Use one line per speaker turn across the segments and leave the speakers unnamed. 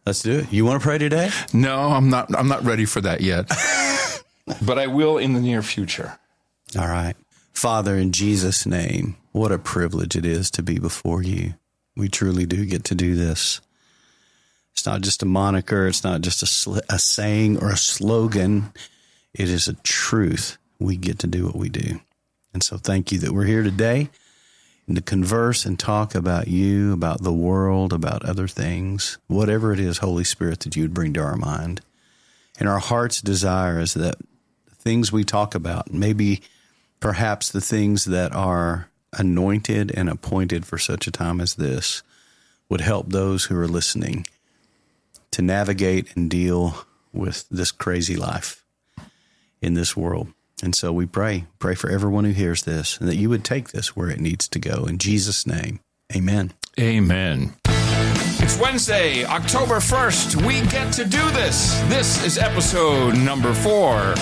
Let's do it. You want to pray today?
No, I'm not ready for that yet. But I will in the near future.
All right. Father, in Jesus' name, what a privilege it is to be before you. We truly do get to do this. It's not just a moniker. It's not just a saying or a slogan. It is a truth. We get to do what we do. And so thank you that we're here today and to converse and talk about you, about the world, about other things, whatever it is, Holy Spirit, that you would bring to our mind. And our heart's desire is that the things we talk about, maybe perhaps the things that are anointed and appointed for such a time as this, would help those who are listening to navigate and deal with this crazy life in this world. And so we pray for everyone who hears this, and that you would take this where it needs to go. In Jesus' name, amen.
Amen. It's Wednesday, October 1st. We get to do this. This is episode number 4.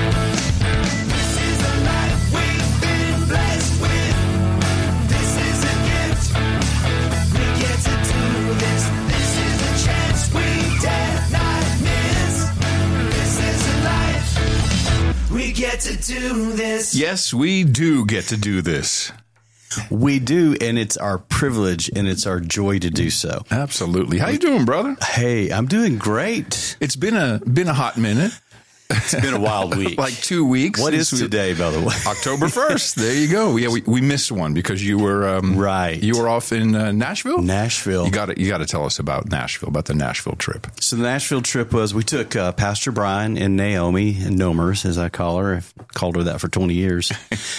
We get to do this.
Yes, we do get to do this.
We do, and it's our privilege and it's our joy to do so.
Absolutely. How you doing, brother?
Hey, I'm doing great.
It's been a hot minute.
It's been a wild week.
Like 2 weeks.
What is today, by the way?
October 1st. There you go. Yeah, we missed one because you were
right.
You were off in Nashville.
Nashville.
You got to tell us about Nashville, about the Nashville trip.
So the Nashville trip was, we took Pastor Brian and Naomi, and Nomers, as I call her. I've called her that for 20 years.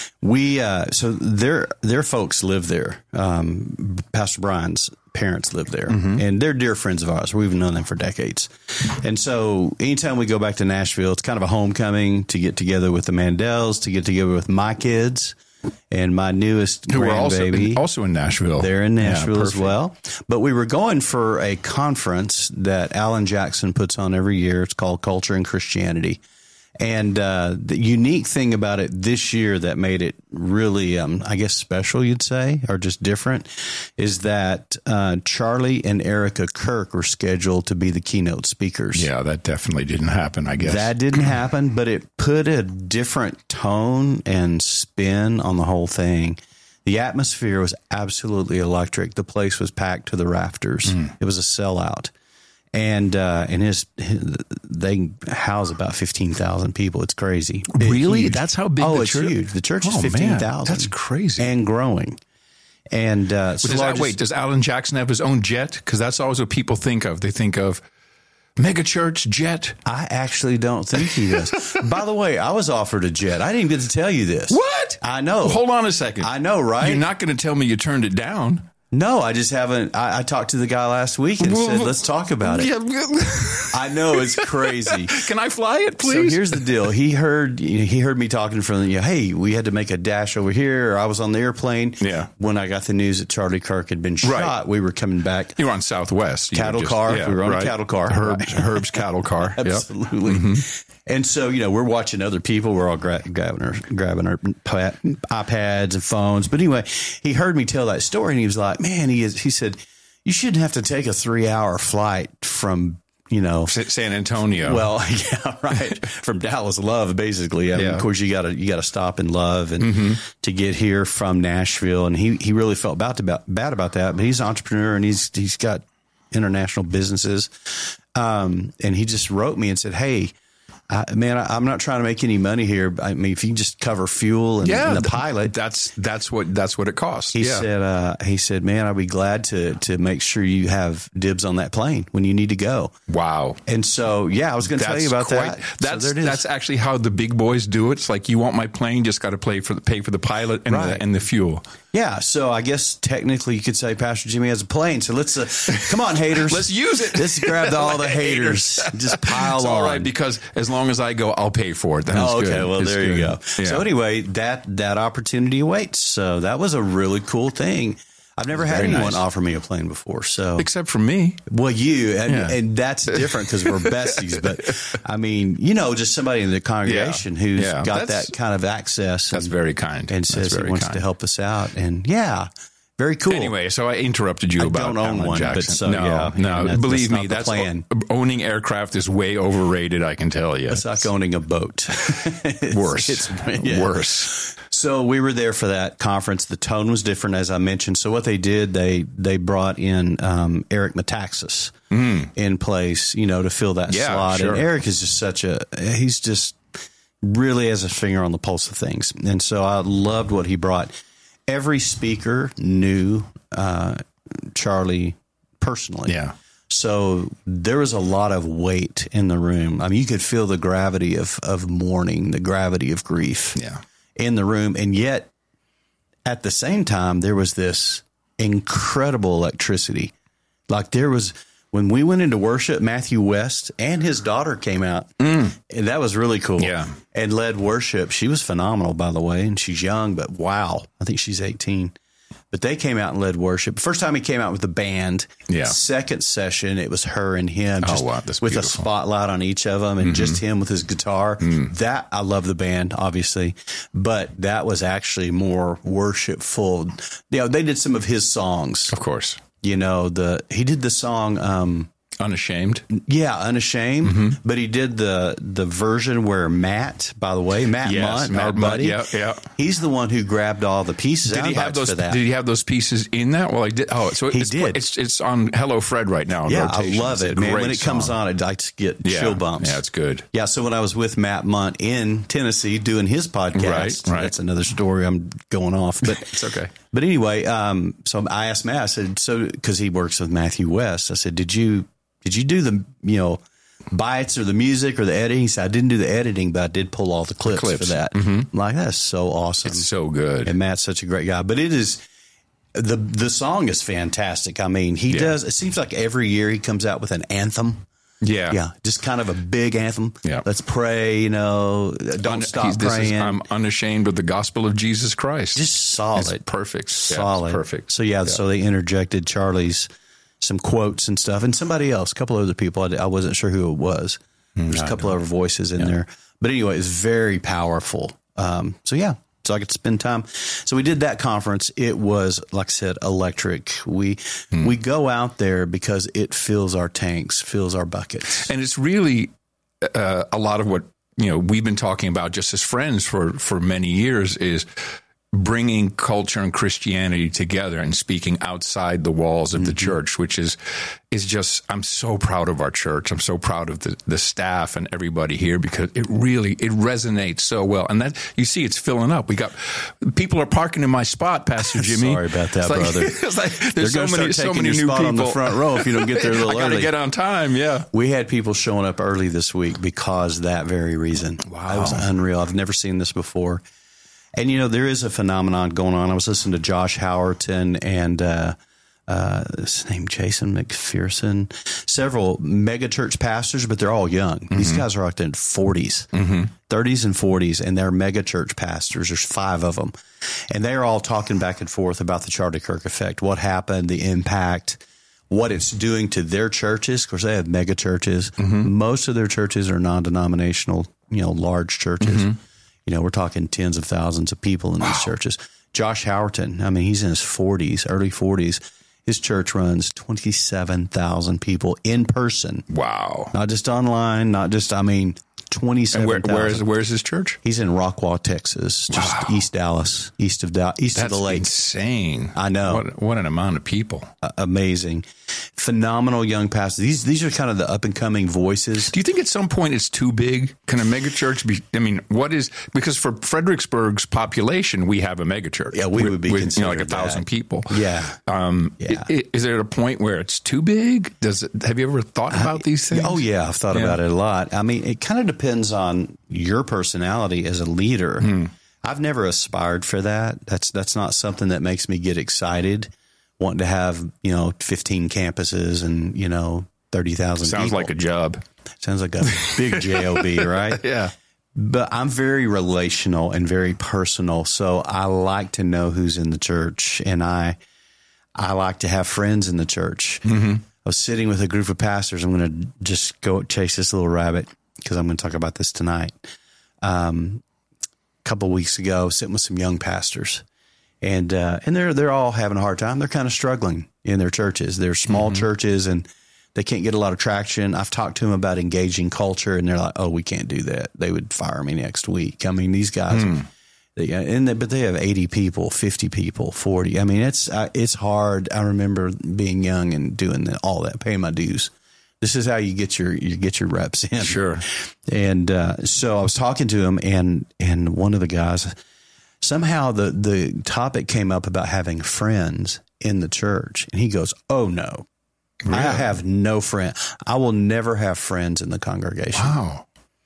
So their folks live there. Pastor Brian's parents live there, and they're dear friends of ours. We've known them for decades. And so anytime we go back to Nashville, it's kind of a homecoming to get together with the Mandels, to get together with my kids and my newest grandbaby.
Also in Nashville.
They're in Nashville as well. But we were going for a conference that Alan Jackson puts on every year. It's called Culture and Christianity. And the unique thing about it this year that made it really, I guess, special, you'd say, or just different, is that Charlie and Erica Kirk were scheduled to be the keynote speakers.
Yeah, that definitely didn't happen, I guess.
That didn't happen, but it put a different tone and spin on the whole thing. The atmosphere was absolutely electric. The place was packed to the rafters. It was a sellout. And they house about 15,000 people. It's crazy.
Really?
Huge.
That's how big the church is?
Oh, it's huge. The church is 15,000.
That's crazy.
And growing. And
does Alan Jackson have his own jet? Because that's always what people think of. They think of mega church jet.
I actually don't think he does. By the way, I was offered a jet. I didn't get to tell you this.
What?
I know.
Well, hold on a second.
I know, right?
You're not going to tell me you turned it down.
No, I just haven't. I talked to the guy last week and said, let's talk about it. I know, it's crazy.
Can I fly it, please?
So here's the deal. He heard me talking from hey, we had to make a dash over here. Or I was on the airplane.
Yeah.
When I got the news that Charlie Kirk had been shot, we were coming back.
You were on Southwest.
Cattle car. We were on a cattle car.
Herb's cattle car.
Absolutely. Yep. And so, we're watching other people. We're all grabbing our iPads and phones. But anyway, he heard me tell that story, and he was like, man, he said, you shouldn't have to take a 3-hour flight from,
San Antonio.
Well, yeah, right. From Dallas Love, basically. I mean, of course, you got to stop in Love and to get here from Nashville. And he really felt bad about that. But he's an entrepreneur, and he's got international businesses. And he just wrote me and said, hey, I'm not trying to make any money here. I mean, if you just cover fuel and the pilot,
that's what it costs.
He said, man, I'd be glad to make sure you have dibs on that plane when you need to go.
Wow.
And so, I was going to tell you about that.
That's actually how the big boys do it. It's like, you want my plane, just got to pay for the pilot and the fuel.
Yeah, so I guess technically you could say Pastor Jimmy has a plane. So let's come on, haters.
Let's use it.
Let's grab all the haters. Just pile on.
All right, because as long as I go, I'll pay for it. That's
okay.
Good.
Well, there you go.
Yeah.
So anyway, that opportunity awaits. So that was a really cool thing. I've never had anyone offer me a plane before. So
except for me.
Well, you and that's different because we're besties. But I mean, just somebody in the congregation who's got that kind of access.
That's very kind.
And says he wants to help us out. And Very cool.
Anyway, so I interrupted you about
don't own
Alan
one,
Jackson.
but so, yeah.
No,
And
believe
that's
me,
not the plan.
owning aircraft is way overrated, I can tell you.
It's like owning a boat.
Worse. Worse.
So we were there for that conference. The tone was different, as I mentioned. So what they did, they brought in Eric Metaxas in place, to fill that slot.
Sure.
And Eric is just he's just really has a finger on the pulse of things. And so I loved what he brought. Every speaker knew Charlie personally.
Yeah.
So there was a lot of weight in the room. I mean, you could feel the gravity of mourning, the gravity of grief in the room. And yet, at the same time, there was this incredible electricity. Like when we went into worship, Matthew West and his daughter came out. And that was really cool.
Yeah.
And led worship. She was phenomenal, by the way. And she's young, but wow. I think she's 18. But they came out and led worship. First time he came out with the band.
Yeah.
Second session, it was her and him. Just
That's
with
beautiful.
a spotlight on each of them and just him with his guitar. That, I love the band, obviously. But that was actually more worshipful. They did some of his songs.
Of course.
He did the song
Unashamed.
Yeah, Unashamed. But he did the version where Matt
Yes,
Munt, our buddy,
yeah.
he's the one who grabbed all the pieces.
Did he have those?
For that.
Did he have those pieces in that? Well, I did. Oh, so
he
it's,
did.
It's on Hello Fred right now.
Yeah,
rotation.
I love it, man. When it comes on, I just get chill bumps.
Yeah, it's good.
Yeah, so when I was with Matt Munt in Tennessee doing his podcast,
right.
That's another story. I'm going off, but
It's okay.
But anyway, so I asked Matt. I said, because he works with Matthew West. I said, did you do the bites or the music or the editing? He said, I didn't do the editing, but I did pull all the clips. For that. I'm like, that's so awesome.
It's so good.
And Matt's such a great guy. But it is the song is fantastic. I mean, he does. It seems like every year he comes out with an anthem.
Yeah.
Just kind of a big anthem.
Yeah.
Let's pray, don't stop praying.
I'm unashamed of the gospel of Jesus Christ.
Just solid.
It's perfect.
Solid.
Yeah, it's perfect.
So, so they interjected Charlie's some quotes and stuff, and somebody else, a couple other people. I wasn't sure who it was. There's a couple other voices in there. But anyway, it's very powerful. So I could spend time. So we did that conference. It was, like I said, electric. We go out there because it fills our tanks, fills our buckets.
And it's really a lot of what we've been talking about just as friends for many years is bringing culture and Christianity together and speaking outside the walls of the church, which is just, I'm so proud of our church. I'm so proud of the staff and everybody here because it resonates so well. And that, you see, it's filling up. People are parking in my spot, Pastor Jimmy.
Sorry about that, brother.
It's like, there's so many new
spot
people
on the front row if you don't get there a little early.
I got to get on time. Yeah.
We had people showing up early this week because that very reason.
Wow.
It was unreal. I've never seen this before. And, there is a phenomenon going on. I was listening to Josh Howerton and his name, Jason McPherson, several mega church pastors, but they're all young. These guys are like in 40s, 30s and 40s, and they're mega church pastors. There's 5 of them. And they're all talking back and forth about the Charlie Kirk effect, what happened, the impact, what it's doing to their churches. Of course, they have mega churches. Most of their churches are non-denominational, large churches. We're talking tens of thousands of people in these churches. Josh Howerton, I mean, he's in his 40s, early 40s. His church runs 27,000 people in person.
Wow.
Not just online, 27,000.
And where's his church?
He's in Rockwall, Texas, just East Dallas, east of the lake.
That's insane.
I know.
What an amount of people.
Amazing. Phenomenal young pastors. These are kind of the up-and-coming voices.
Do you think at some point it's too big? Can a megachurch be? I mean, because for Fredericksburg's population, we have a megachurch.
Yeah, we would be considered
like 1,000 people.
Yeah.
Is there a point where it's too big? Have you ever thought about these things?
Oh, yeah. I've thought about it a lot. I mean, it kind of depends on your personality as a leader. I've never aspired for that. That's not something that makes me get excited, wanting to have, 15 campuses and, 30,000 people.
Sounds like a job.
Sounds like a big job, right?
Yeah.
But I'm very relational and very personal. So I like to know who's in the church, and I like to have friends in the church. I was sitting with a group of pastors. I'm going to just go chase this little rabbit because I'm going to talk about this tonight. A couple of weeks ago, sitting with some young pastors, And they're all having a hard time. They're kind of struggling in their churches. They're small churches and they can't get a lot of traction. I've talked to them about engaging culture and they're like, oh, we can't do that. They would fire me next week. I mean, these guys, but they have 80 people, 50 people, 40. I mean, it's hard. I remember being young and doing all that, paying my dues. This is how you get your reps in.
Sure.
And so I was talking to him and one of the guys, somehow the topic came up about having friends in the church. And he goes, oh, no, really? I have no friend. I will never have friends in the congregation.
Wow.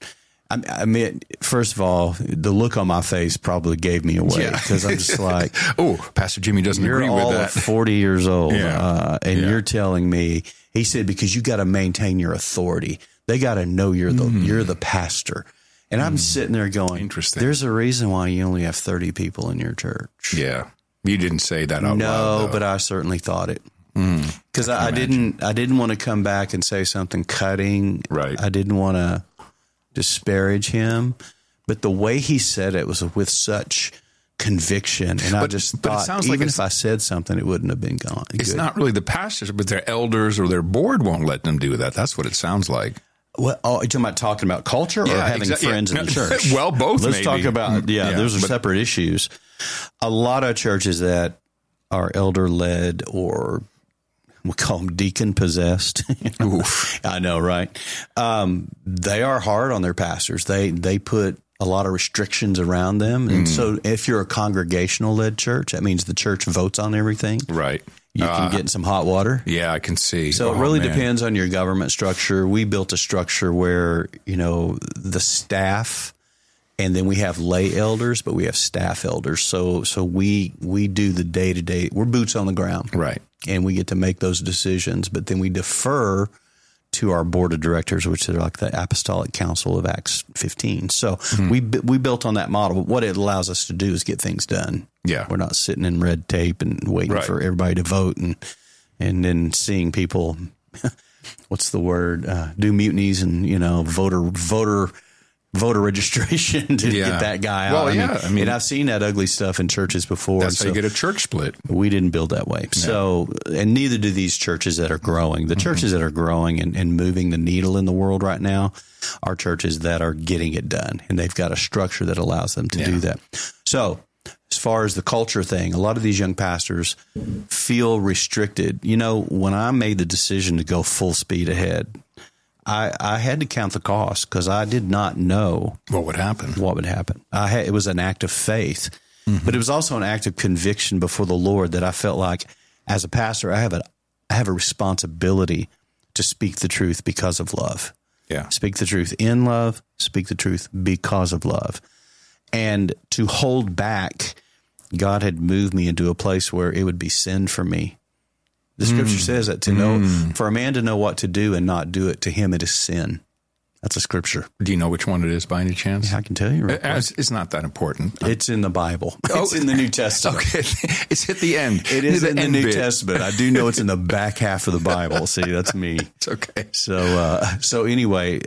I mean, first of all, the look on my face probably gave me away because I'm just like,
oh, Pastor Jimmy doesn't agree with that.
You're all 40 years old and you're telling me, he said, because you got to maintain your authority. They got to know you're the pastor. And I'm sitting there going,
interesting.
There's a reason why you only have 30 people in your church.
Yeah. You didn't say that out loud.
No, but I certainly thought it. Because I didn't want to come back and say something cutting.
Right.
I didn't want to disparage him. But the way he said it was with such conviction. And I just thought, even if I said something, it wouldn't have been gone.
It's not really the pastors, but their elders or their board won't let them do that. That's what it sounds like.
Well, are you talking about culture or having friends in the church?
Well, both.
Let's talk about, those are separate issues. A lot of churches that are elder-led or we call them deacon-possessed. I know, right? They are hard on their pastors. They put a lot of restrictions around them. And so if you're a congregational-led church, that means the church votes on everything.
Right.
You can get in some hot water.
Yeah, I can see.
So it really depends on your government structure. We built a structure where, the staff, and then we have lay elders, but we have staff elders. So we do the day-to-day. We're boots on the ground.
Right.
And we get to make those decisions, but then we defer to our board of directors, which are like the Apostolic Council of Acts 15. So we built on that model. But what it allows us to do is get things done.
Yeah.
We're not sitting in red tape and waiting for everybody to vote and then seeing people, what's the word, do mutinies and, voter registration to get that guy out.
I mean,
and I've seen that ugly stuff in churches before.
That's how you get a church split.
We didn't build that way. So, and neither do these churches that are growing. The churches that are growing and moving the needle in the world right now are churches that are getting it done. And they've got a structure that allows them to do that. So, as far as the culture thing, a lot of these young pastors feel restricted. When I made the decision to go full speed ahead, I had to count the cost because I did not know
what would happen.
It was an act of faith, but it was also an act of conviction before the Lord that I felt like, as a pastor, I have a responsibility to speak the truth because of love.
Yeah,
speak the truth in love. Speak the truth because of love, and to hold back. God had moved me into a place where it would be sin for me. The scripture says that to know, for a man to know what to do and not do it, to him it is sin. That's a scripture.
Do you know which one it is by any chance?
Yeah, I can tell you.
It's not that important.
It's in the Bible. It's in the New Testament.
Okay, it's at the end.
It is in the New Testament. I do know it's in the back half of the Bible. See, that's me.
It's okay.
So anyway,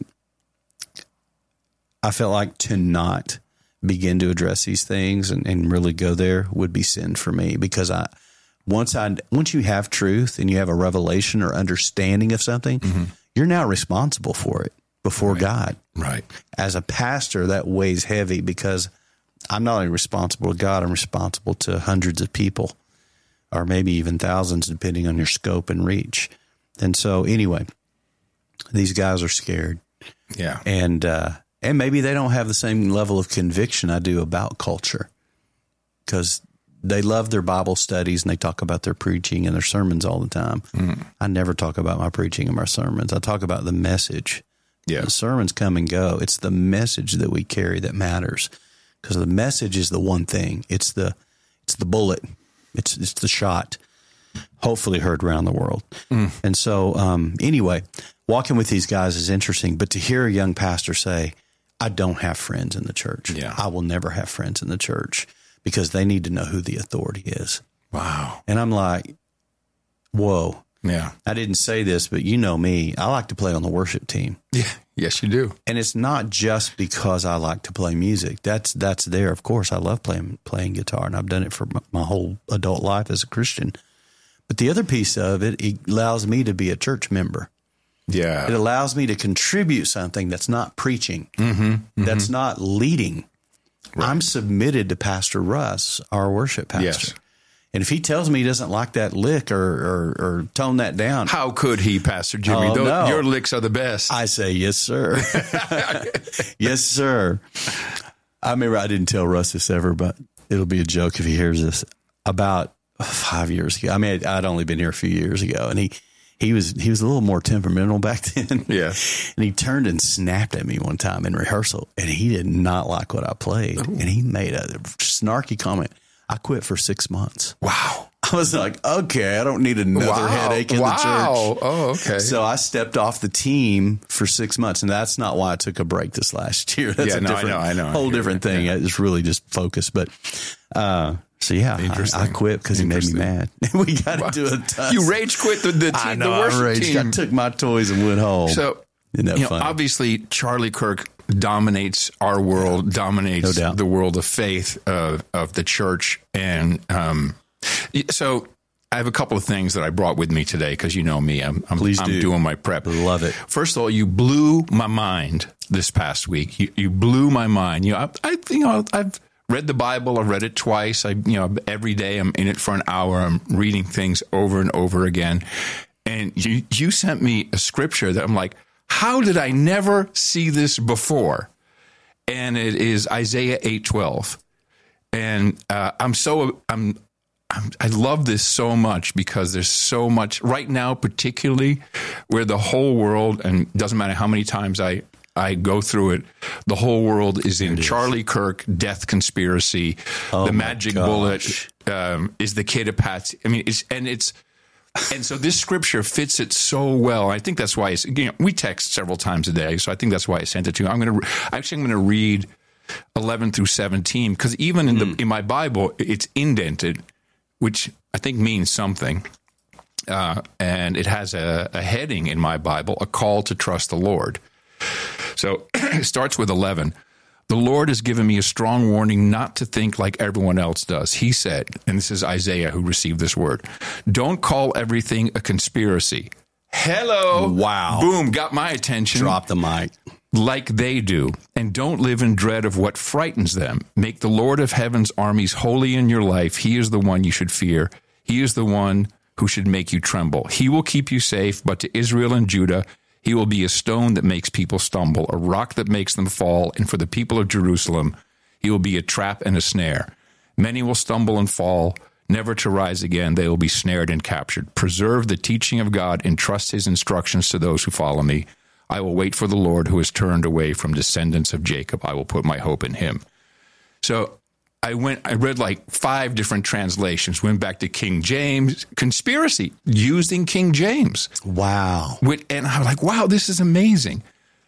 I felt like to not begin to address these things and really go there would be sin for me because once you have truth and you have a revelation or understanding of something, you're now responsible for it before God.
Right.
As a pastor, that weighs heavy because I'm not only responsible to God, I'm responsible to hundreds of people or maybe even thousands, depending on your scope and reach. And so anyway, these guys are scared.
Yeah.
And maybe they don't have the same level of conviction I do about culture because they love their Bible studies and they talk about their preaching and their sermons all the time. I never talk about my preaching and my sermons. I talk about the message.
Yeah.
The sermons come and go. It's the message that we carry that matters because the message is the one thing. It's the bullet. It's the shot, hopefully heard around the world. And so anyway, walking with these guys is interesting, but to hear a young pastor say, I don't have friends in the church.
Yeah.
I will never have friends in the church because they need to know who the authority is.
Wow.
And I'm like, whoa.
Yeah.
I didn't say this, but you know me. I like to play on the worship team.
Yeah. Yes, you do.
And it's not just because I like to play music. That's there. Of course, I love playing guitar, and I've done it for my whole adult life as a Christian. But the other piece of it allows me to be a church member.
Yeah.
It allows me to contribute something that's not preaching, that's not leading. Right. I'm submitted to Pastor Russ, our worship pastor.
Yes.
And if he tells me he doesn't like that lick or tone that down.
How could he, Pastor Jimmy?
No.
Your licks are the best.
I say, yes, sir. Yes, sir. I remember I didn't tell Russ this ever, but it'll be a joke if he hears this. About 5 years ago. I mean, I'd only been here a few years ago, and he was a little more temperamental back then.
Yeah.
And he turned and snapped at me one time in rehearsal, and he did not like what I played. Ooh. And he made a snarky comment. I quit for 6 months.
Wow.
I was like, okay, I don't need another headache in the church.
Oh, okay.
So I stepped off the team for 6 months, and that's not why I took a break this last year. That's
I know.
Whole different thing. Yeah. It's really just focused. But so yeah, I quit because he made me mad. We got into a tussle.
You rage quit the team, the worship team.
I took my toys and went home.
So obviously Charlie Kirk dominates our world, dominates the world of faith of the church, and so I have a couple of things that I brought with me today because you know me, I'm doing my prep.
Love it.
First of all, you blew my mind this past week. You blew my mind. I've read the Bible. I've read it twice. Every day I'm in it for an hour. I'm reading things over and over again. And you sent me a scripture that I'm like, how did I never see this before? And it is Isaiah 8:12. And I love this so much because there's so much right now, particularly where the whole world, and doesn't matter how many times I go through it, the whole world is in Charlie Kirk death conspiracy. The magic bullet is the kid of Patsy. I mean, and so this scripture fits it so well. I think that's why we text several times a day, so I think that's why I sent it to you. I'm going to read 11 through 17 because even in my Bible it's indented, which I think means something. And it has a heading in my Bible, a call to trust the Lord. So it starts with 11. The Lord has given me a strong warning not to think like everyone else does. He said, and this is Isaiah who received this word, don't call everything a conspiracy. Hello.
Wow.
Boom, got my attention.
Drop the mic.
Like they do. And don't live in dread of what frightens them. Make the Lord of heaven's armies holy in your life. He is the one you should fear. He is the one who should make you tremble. He will keep you safe, but to Israel and Judah, he will be a stone that makes people stumble, a rock that makes them fall, and for the people of Jerusalem, he will be a trap and a snare. Many will stumble and fall, never to rise again. They will be snared and captured. Preserve the teaching of God and trust his instructions to those who follow me. I will wait for the Lord who has turned away from descendants of Jacob. I will put my hope in him. So I read like 5 different translations, went back to King James, conspiracy, used in King James.
Wow.
And I was like, wow, this is amazing.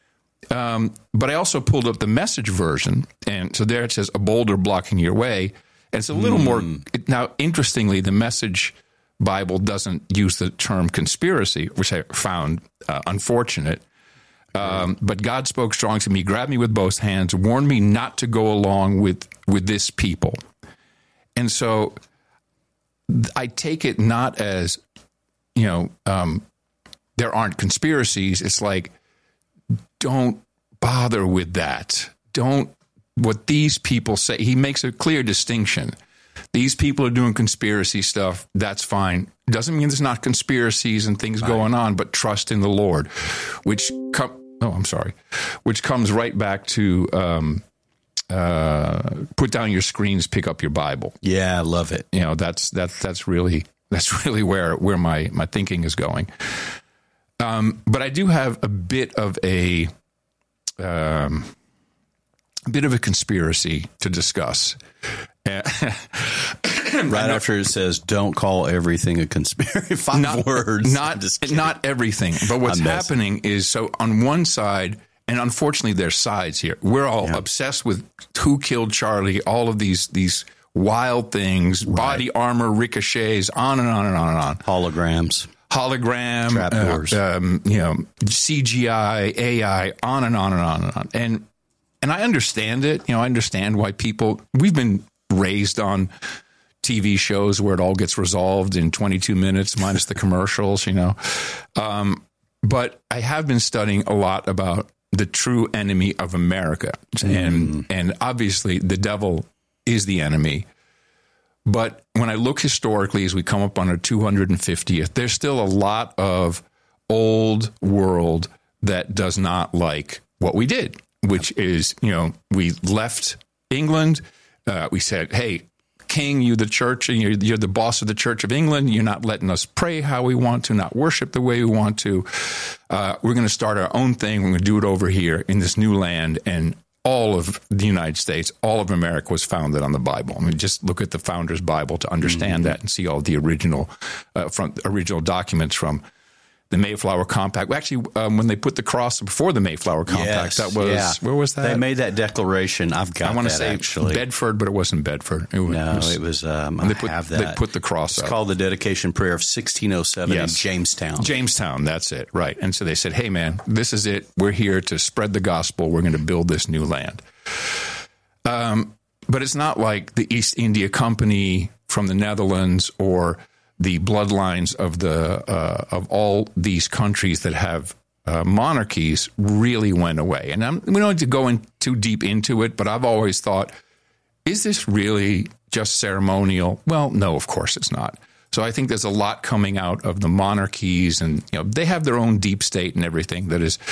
But I also pulled up the Message version. And so there it says, a boulder blocking your way. And it's a little more, now, interestingly, the Message Bible doesn't use the term conspiracy, which I found unfortunate. But God spoke strong to me, grabbed me with both hands, warned me not to go along with this people. And so I take it not as, there aren't conspiracies. It's like, don't bother with that. What these people say. He makes a clear distinction. These people are doing conspiracy stuff. That's fine. Doesn't mean there's not conspiracies and things going on, but trust in the Lord, which comes right back to put down your screens, pick up your Bible.
Yeah, I love it.
That's really where my thinking is going. But I do have a bit of a conspiracy to discuss.
Right after it says, don't call everything a conspiracy. 5 words.
Not everything. But what's happening is, so on one side, and unfortunately there's sides here, we're all obsessed with who killed Charlie, all of these wild things, body armor, ricochets, on and on and on and on.
Holograms.
hologram,
Trapdoors.
CGI, AI, on and on and on and on. And I understand it. I understand why we've been raised on TV shows where it all gets resolved in 22 minutes minus the commercials, But I have been studying a lot about the true enemy of America. And obviously the devil is the enemy. But when I look historically, as we come up on our 250th, there's still a lot of old world that does not like what we did, which is, we left England. We said, hey, King, you the church, and you're the boss of the Church of England. You're not letting us pray how we want to, not worship the way we want to. We're going to start our own thing. We're going to do it over here in this new land. And all of the United States, all of America was founded on the Bible. I mean, just look at the Founder's Bible to understand that and see all the original documents from the Mayflower Compact. Actually, when they put the cross before the Mayflower Compact, where was that?
They made that declaration. I want to say actually
Bedford, but it wasn't Bedford. It was they put the cross up.
It's called the Dedication Prayer of 1607 in Jamestown.
Jamestown, that's it, right. And so they said, hey, man, this is it. We're here to spread the gospel. We're going to build this new land. But it's not like the East India Company from the Netherlands or the bloodlines of all these countries that have monarchies really went away. And we don't need to go in too deep into it, but I've always thought, is this really just ceremonial? Well, no, of course it's not. So I think there's a lot coming out of the monarchies, and they have their own deep state and everything that is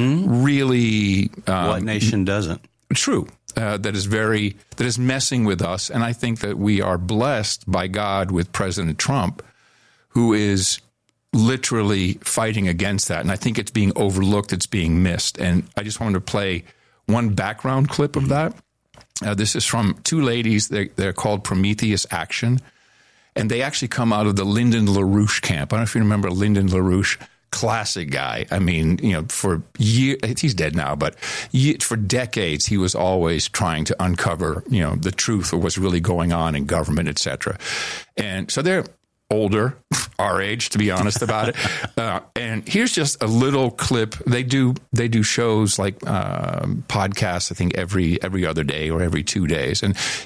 really
what nation doesn't?
True. That is messing with us. And I think that we are blessed by God with President Trump, who is literally fighting against that. And I think it's being overlooked. It's being missed. And I just wanted to play one background clip of that. This is from two ladies. They're called Prometheus Action. And they actually come out of the Lyndon LaRouche camp. I don't know if you remember Lyndon LaRouche. Classic guy. I mean, for years, he's dead now, but for decades, he was always trying to uncover, the truth of what's really going on in government, et cetera. And so they're older, our age, to be honest about it. And here's just a little clip. They do shows like podcasts, I think every other day or every 2 days.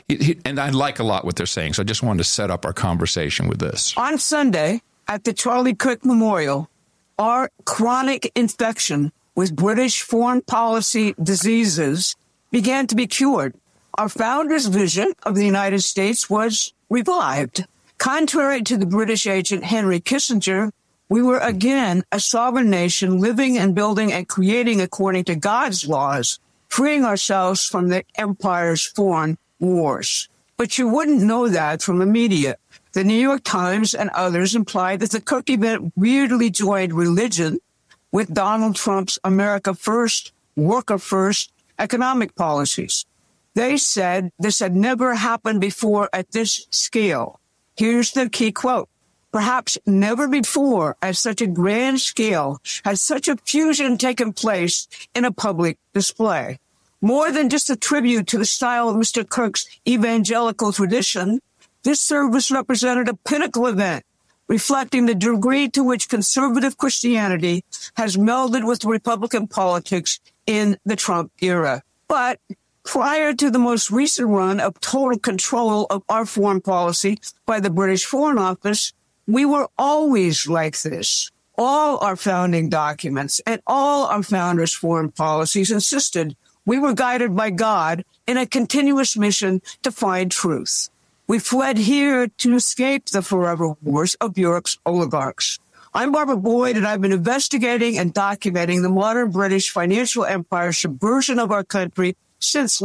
And I like a lot what they're saying. So I just wanted to set up our conversation with this.
On Sunday at the Charlie Kirk Memorial, our chronic infection with British foreign policy diseases began to be cured. Our founder's vision of the United States was revived. Contrary to the British agent Henry Kissinger, we were again a sovereign nation living and building and creating according to God's laws, freeing ourselves from the empire's foreign wars. But you wouldn't know that from the media. The New York Times and others implied that the Kirk event weirdly joined religion with Donald Trump's America First, Worker First economic policies. They said this had never happened before at this scale. Here's the key quote. Perhaps never before at such a grand scale has such a fusion taken place in a public display. More than just a tribute to the style of Mr. Kirk's evangelical tradition, this service represented a pinnacle event, reflecting the degree to which conservative Christianity has melded with Republican politics in the Trump era. But prior to the most recent run of total control of our foreign policy by the British Foreign Office, we were always like this. All our founding documents and all our founders' foreign policies insisted we were guided by God in a continuous mission to find truth. We fled here to escape the forever wars of Europe's oligarchs. I'm Barbara Boyd, and I've been investigating and documenting the modern British financial empire's subversion of our country since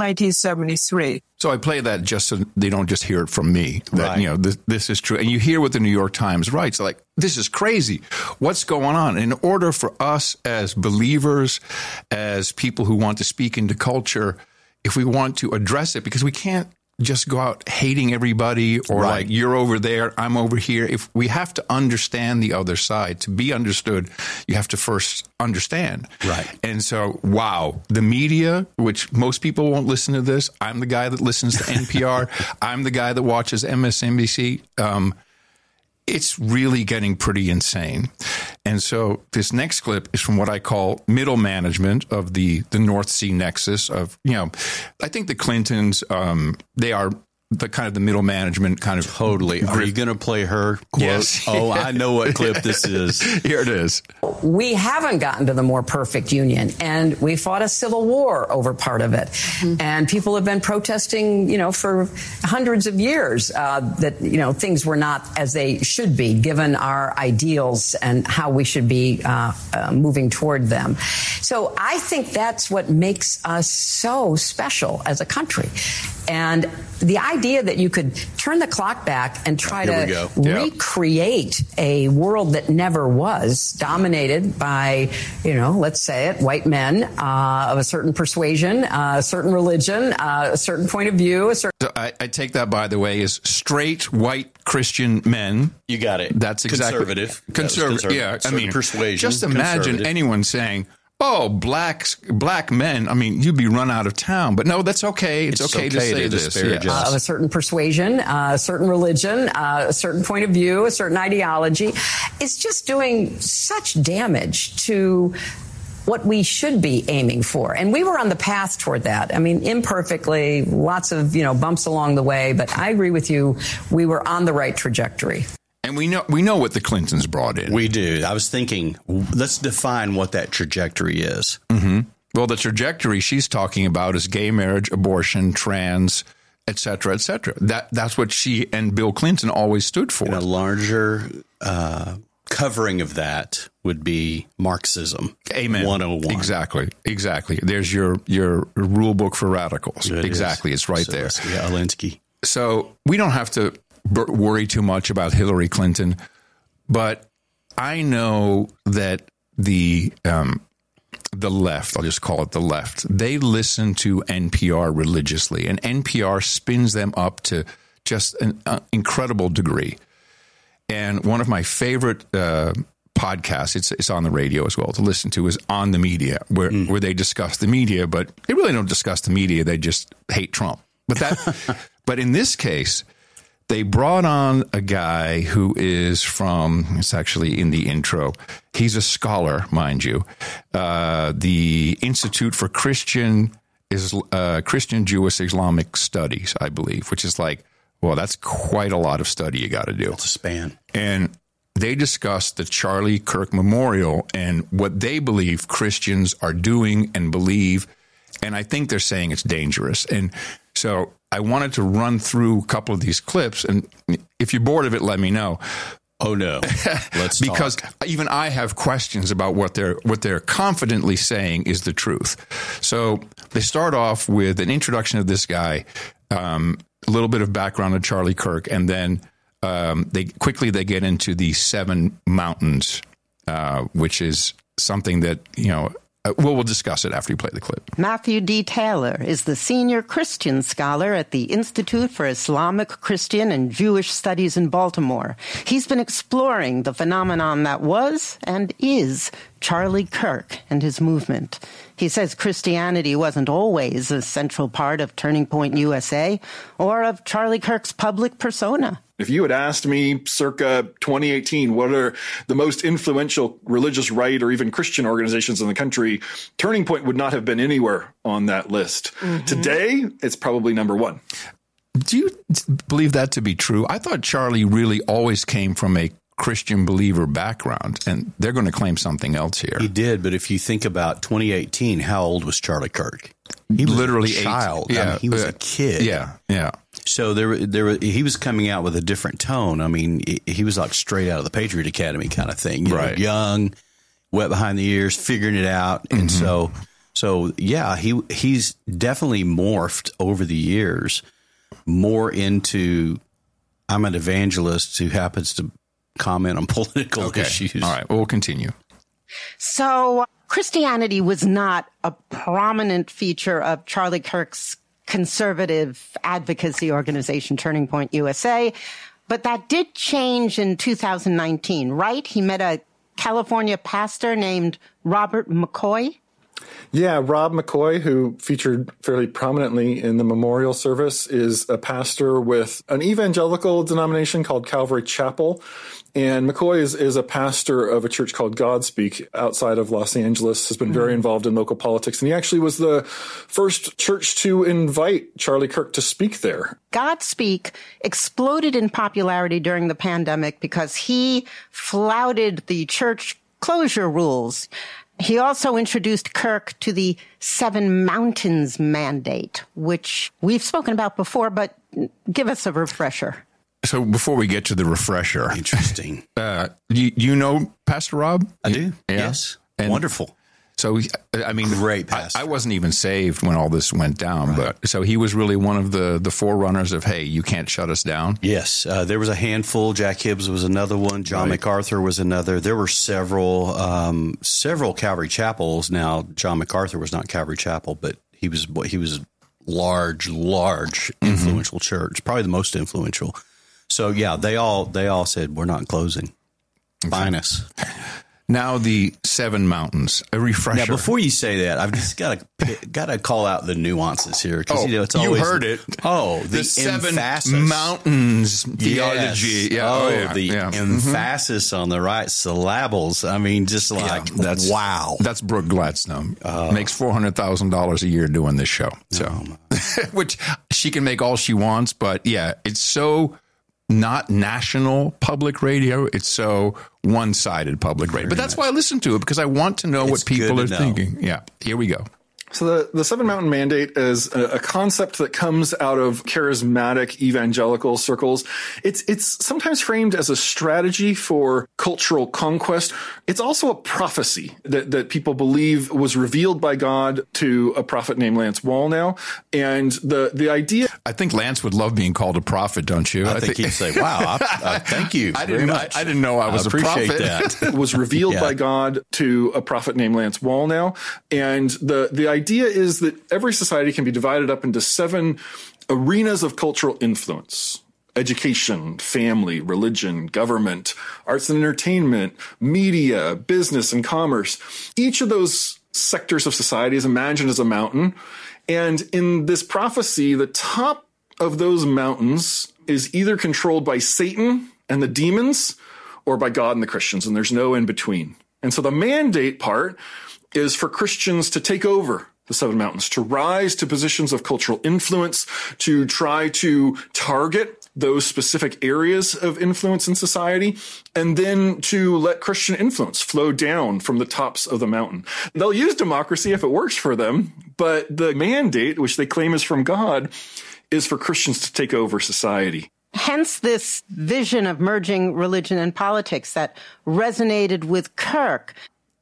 1973.
So I play that just so they don't just hear it from me, that, right. This is true. And you hear what the New York Times writes, like, this is crazy. What's going on? In order for us as believers, as people who want to speak into culture, if we want to address it, because we can't just go out hating everybody or right. Like you're over there, I'm over here. If we have to understand the other side, to be understood, you have to first understand.
Right.
And so, wow, the media, which most people won't listen to this. I'm the guy that listens to NPR. I'm the guy that watches MSNBC. it's really getting pretty insane. And so this next clip is from what I call middle management of the North Sea nexus of, I think the Clintons, they are the kind of the middle management kind of.
Totally. Are you going to play her quote?
Yes.
Oh, I know what clip this is.
Here it is.
We haven't gotten to the more perfect union, and we fought a civil war over part of it. Mm-hmm. And people have been protesting, for hundreds of years that, things were not as they should be, given our ideals and how we should be moving toward them. So I think that's what makes us so special as a country. And the idea that you could turn the clock back and try to recreate a world that never was, dominated by, let's say it, white men of a certain persuasion, a certain religion, a certain point of view.
So I take that, by the way, as straight white Christian men.
You got it.
That's exactly
conservative.
Yeah, I mean,
persuasion.
Just imagine anyone saying, "Oh, black men." I mean, you'd be run out of town. But no, that's okay. It's okay to say this.
Yeah. Of a certain persuasion, a certain religion, a certain point of view, a certain ideology. It's just doing such damage to what we should be aiming for. And we were on the path toward that. I mean, imperfectly, lots of, bumps along the way. But I agree with you. We were on the right trajectory.
And we know what the Clintons brought in.
We do. I was thinking, let's define what that trajectory is.
Mm-hmm. Well, the trajectory she's talking about is gay marriage, abortion, trans, et cetera, et cetera. That's what she and Bill Clinton always stood for.
And a larger covering of that would be Marxism.
Amen.
101.
Exactly. There's your rule book for radicals. Exactly. It's right there.
Yeah, Alinsky.
So we don't have to worry too much about Hillary Clinton, but I know that the left, I'll just call it the left, they listen to NPR religiously, and NPR spins them up to just an incredible degree. And one of my favorite podcasts, it's on the radio as well to listen to, is On the Media, where they discuss the media, but they really don't discuss the media, they just hate Trump. But in this case, they brought on a guy who is from, it's actually in the intro, he's a scholar, mind you, the Institute for Christian Jewish Islamic Studies, I believe, which is like, well, that's quite a lot of study you got to do.
It's a span.
And they discussed the Charlie Kirk Memorial and what they believe Christians are doing and believe, and I think they're saying it's dangerous. And so I wanted to run through a couple of these clips, and if you're bored of it, let me know.
Oh no, let's
because
talk.
Even I have questions about what they're confidently saying is the truth. So they start off with an introduction of this guy, a little bit of background of Charlie Kirk, and then they get into the 7 mountains, which is something that we'll discuss it after you play the clip.
Matthew D. Taylor is the senior Christian scholar at the Institute for Islamic, Christian, and Jewish Studies in Baltimore. He's been exploring the phenomenon that was and is Charlie Kirk and his movement. He says Christianity wasn't always a central part of Turning Point USA or of Charlie Kirk's public persona.
If you had asked me circa 2018, what are the most influential religious right or even Christian organizations in the country, Turning Point would not have been anywhere on that list. Mm-hmm. Today, it's probably number 1.
Do you believe that to be true? I thought Charlie really always came from a Christian believer background, and they're going to claim something else here.
He did, but if you think about 2018, how old was Charlie Kirk?
He was literally
a child.
Yeah,
I mean, he was a kid.
Yeah.
So he was coming out with a different tone. I mean, he was like straight out of the Patriot Academy kind of thing.
Right.
Young, wet behind the ears, figuring it out. And so yeah, he's definitely morphed over the years more into, I'm an evangelist who happens to comment on political issues.
All right, well, we'll continue.
So Christianity was not a prominent feature of Charlie Kirk's conservative advocacy organization, Turning Point USA, but that did change in 2019, right? He met a California pastor named Robert McCoy.
Yeah, Rob McCoy, who featured fairly prominently in the memorial service, is a pastor with an evangelical denomination called Calvary Chapel. And McCoy is a pastor of a church called Godspeak outside of Los Angeles, has been very involved in local politics. And he actually was the first church to invite Charlie Kirk to speak there.
Godspeak exploded in popularity during the pandemic because he flouted the church closure rules. He also introduced Kirk to the Seven Mountains Mandate, which we've spoken about before, but give us a refresher.
So before we get to the refresher,
Interesting.
you know Pastor Rob?
I do.
Yeah.
Yes.
And
Wonderful.
So, I mean,
Great pastor.
I wasn't even saved when all this went down, but so he was really one of the forerunners of, hey, you can't shut us down.
Yes, there was a handful. Jack Hibbs was another one. John MacArthur was another. There were several Calvary Chapels. Now, John MacArthur was not Calvary Chapel, but he was large, influential church, probably the most influential. So yeah, they all said we're not closing. Fine us.
Now the Seven Mountains, a refresher.
Now, before you say that, I've just got to call out the nuances here because it's always
you heard it.
Oh,
the Seven
emphasis.
Mountains theology.
Yes.
Yeah.
The emphasis on the right syllables. I mean, just like wow.
That's Brooke Gladstone. Makes $400,000 a year doing this show. So, which she can make all she wants, but yeah, it's so not national public radio. It's so one-sided public radio. But that's why I listen to it, because I want to know what people are thinking. Yeah, here we go.
So the Seven Mountain Mandate is a concept that comes out of charismatic evangelical circles. It's sometimes framed as a strategy for cultural conquest. It's also a prophecy that people believe was revealed by God to a prophet named Lance Wallnau. And the idea...
I think Lance would love being called a prophet, don't you?
I think he'd say, wow, thank you very much.
I didn't know I was a prophet.
That.
It was revealed by God to a prophet named Lance Wallnau. And the idea is that every society can be divided up into 7 arenas of cultural influence: education, family, religion, government, arts and entertainment, media, business, and commerce. Each of those sectors of society is imagined as a mountain. And in this prophecy, the top of those mountains is either controlled by Satan and the demons or by God and the Christians, and there's no in between. And so the mandate part is for Christians to take over the 7 mountains, to rise to positions of cultural influence, to try to target those specific areas of influence in society, and then to let Christian influence flow down from the tops of the mountain. They'll use democracy if it works for them, but the mandate, which they claim is from God, is for Christians to take over society.
Hence this vision of merging religion and politics that resonated with Kirk.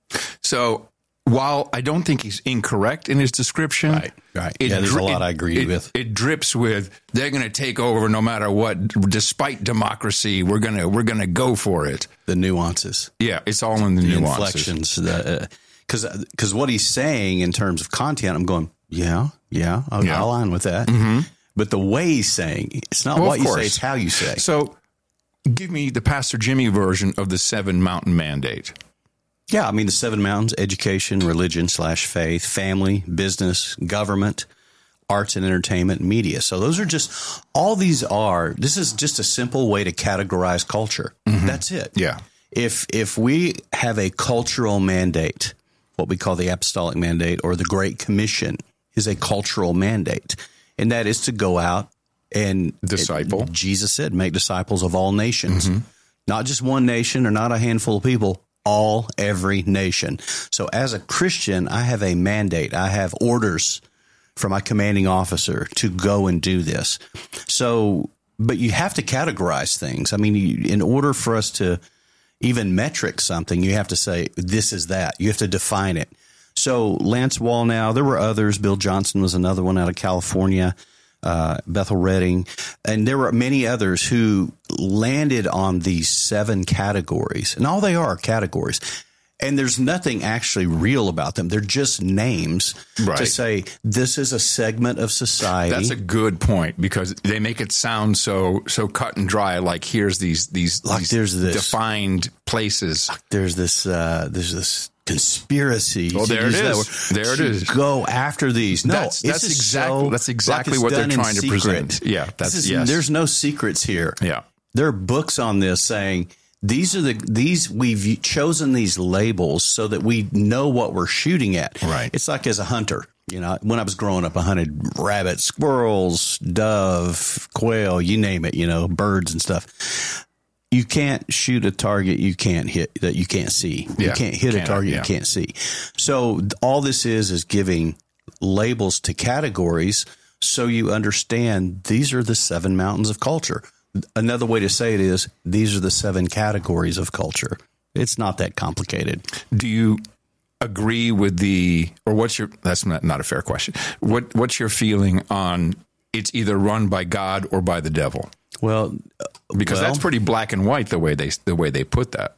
So while I don't think he's incorrect in his description,
right. There's a lot I agree with.
It drips with they're going to take over no matter what, despite democracy. We're gonna go for it.
The nuances.
Yeah, it's all in the nuances.
Inflections. Because what he's saying in terms of content, I'm going, I'll align with that. Mm-hmm. But the way he's saying, it's not what you say, it's how you say.
So give me the Pastor Jimmy version of the 7 Mountain Mandate.
Yeah, I mean, the 7 mountains: education, religion / faith, family, business, government, arts and entertainment, media. So those are just, all these are, this is just a simple way to categorize culture. Mm-hmm. That's it.
Yeah.
If we have a cultural mandate, what we call the apostolic mandate or the Great Commission is a cultural mandate, and that is to go out and
disciple.
Jesus said, make disciples of all nations, not just one nation or not a handful of people. Every nation. So as a Christian, I have a mandate. I have orders from my commanding officer to go and do this. So, but you have to categorize things. I mean, in order for us to even metric something, you have to say, this is that. You have to define it. So Lance Wallnau, there were others. Bill Johnson was another one out of California. Bethel Redding, and there were many others who landed on these 7 categories, and all they are categories. And there's nothing actually real about them. They're just names to say this is a segment of society.
That's a good point, because they make it sound so cut and dry. Like here's these
there's this
defined places.
There's this conspiracy.
Well, there it is. There it is.
Go after these. No,
that's exactly what they're trying to present. Yeah,
there's no secrets here.
Yeah,
there are books on this saying we've chosen these labels so that we know what we're shooting at.
Right.
It's like as a hunter. When I was growing up, I hunted rabbits, squirrels, dove, quail, you name it. Birds and stuff. You can't shoot a target you can't hit, that you can't see. You can't hit a target you can't see. So all this is giving labels to categories so you understand these are the 7 mountains of culture. Another way to say it is these are the 7 categories of culture. It's not that complicated.
Do you agree with that's not a fair question. What's your feeling on it's either run by God or by the devil?
Well,
because that's pretty black and white the way they put that.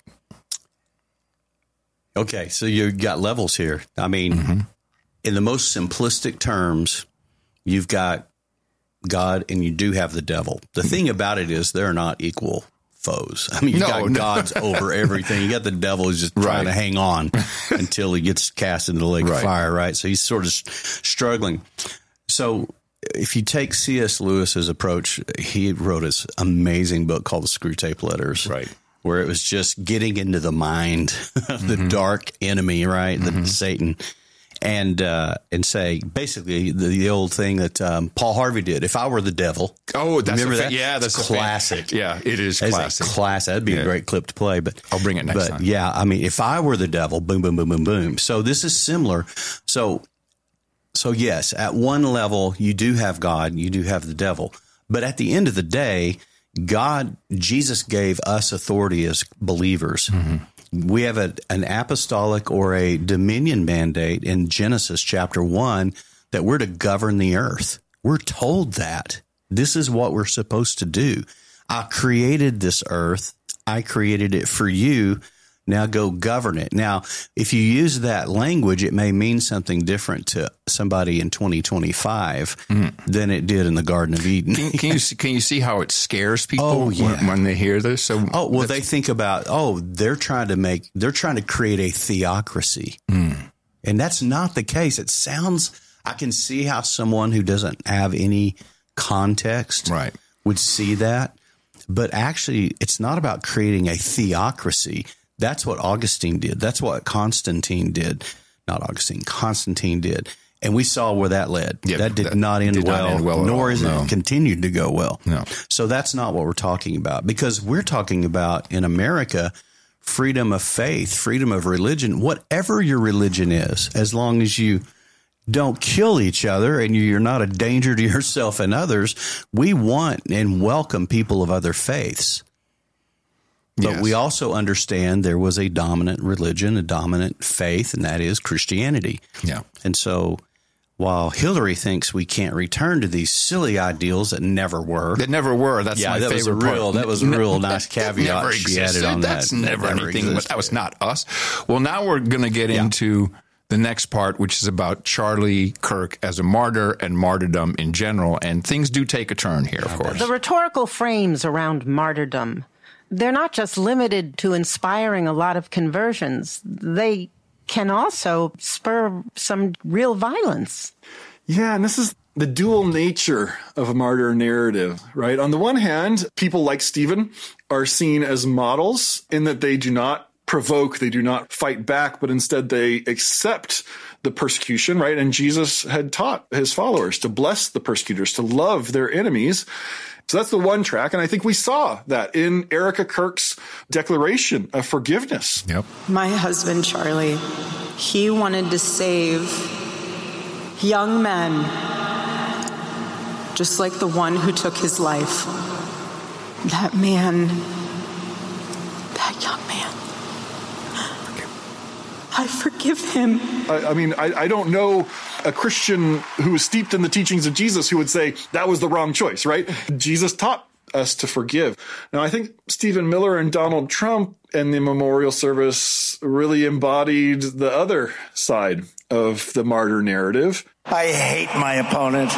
Okay, so you got levels here. I mean, in the most simplistic terms, you've got God and you do have the devil. The thing about it is they're not equal foes. I mean, you got God's over everything. You got the devil who's just trying to hang on until he gets cast into the lake of fire, right? So he's sort of struggling. So if you take C.S. Lewis's approach, he wrote this amazing book called The Screwtape Letters,
right,
where it was just getting into the mind of the dark enemy, right, the Satan, and say basically the old thing that Paul Harvey did. If I were the devil,
remember
that?
Yeah, that's
classic.
It is classic.
Classic. That'd be a great clip to play. But
I'll bring it next time.
Yeah, I mean, if I were the devil, boom, boom, boom, boom, boom. So this is similar. So yes, at one level, you do have God, you do have the devil. But at the end of the day, Jesus gave us authority as believers. We have an apostolic or a dominion mandate in Genesis chapter 1 that we're to govern the earth. We're told that. This is what we're supposed to do. I created this earth. I created it for you. Now go govern it. Now, if you use that language, it may mean something different to somebody in 2025 than it did in the Garden of Eden.
Can you see how it scares people when they hear this? So,
they think about, they're trying to create a theocracy. And that's not the case. It sounds, I can see how someone who doesn't have any context would see that. But actually, it's not about creating a theocracy. That's what Augustine did. That's what Constantine did. Not Augustine, Constantine did. And we saw where that led. Yep, that did not end well, nor is it continued to go well.
No.
So that's not what we're talking about, because we're talking about in America freedom of faith, freedom of religion, whatever your religion is, as long as you don't kill each other and you're not a danger to yourself and others. We want and welcome people of other faiths. But we also understand there was a dominant religion, a dominant faith, and that is Christianity.
Yeah.
And so while Hillary thinks we can't return to these silly ideals that never were.
That's my favorite part.
That was a real nice caveat she added on that.
That's never anything. That was not us. Well, now we're going to get into the next part, which is about Charlie Kirk as a martyr and martyrdom in general. And things do take a turn here, of course.
The rhetorical frames around martyrdom, they're not just limited to inspiring a lot of conversions. They can also spur some real violence.
Yeah, and this is the dual nature of a martyr narrative, right? On the one hand, people like Stephen are seen as models in that they do not provoke, they do not fight back, but instead they accept the persecution, right? And Jesus had taught his followers to bless the persecutors, to love their enemies. So that's the one track. And I think we saw that in Erica Kirk's declaration of forgiveness.
Yep.
My husband, Charlie, he wanted to save young men, just like the one who took his life. That man, that young man, I forgive him.
I don't know a Christian who is steeped in the teachings of Jesus who would say that was the wrong choice, right? Jesus taught us to forgive. Now, I think Stephen Miller and Donald Trump and the memorial service really embodied the other side of the martyr narrative.
I hate my opponent,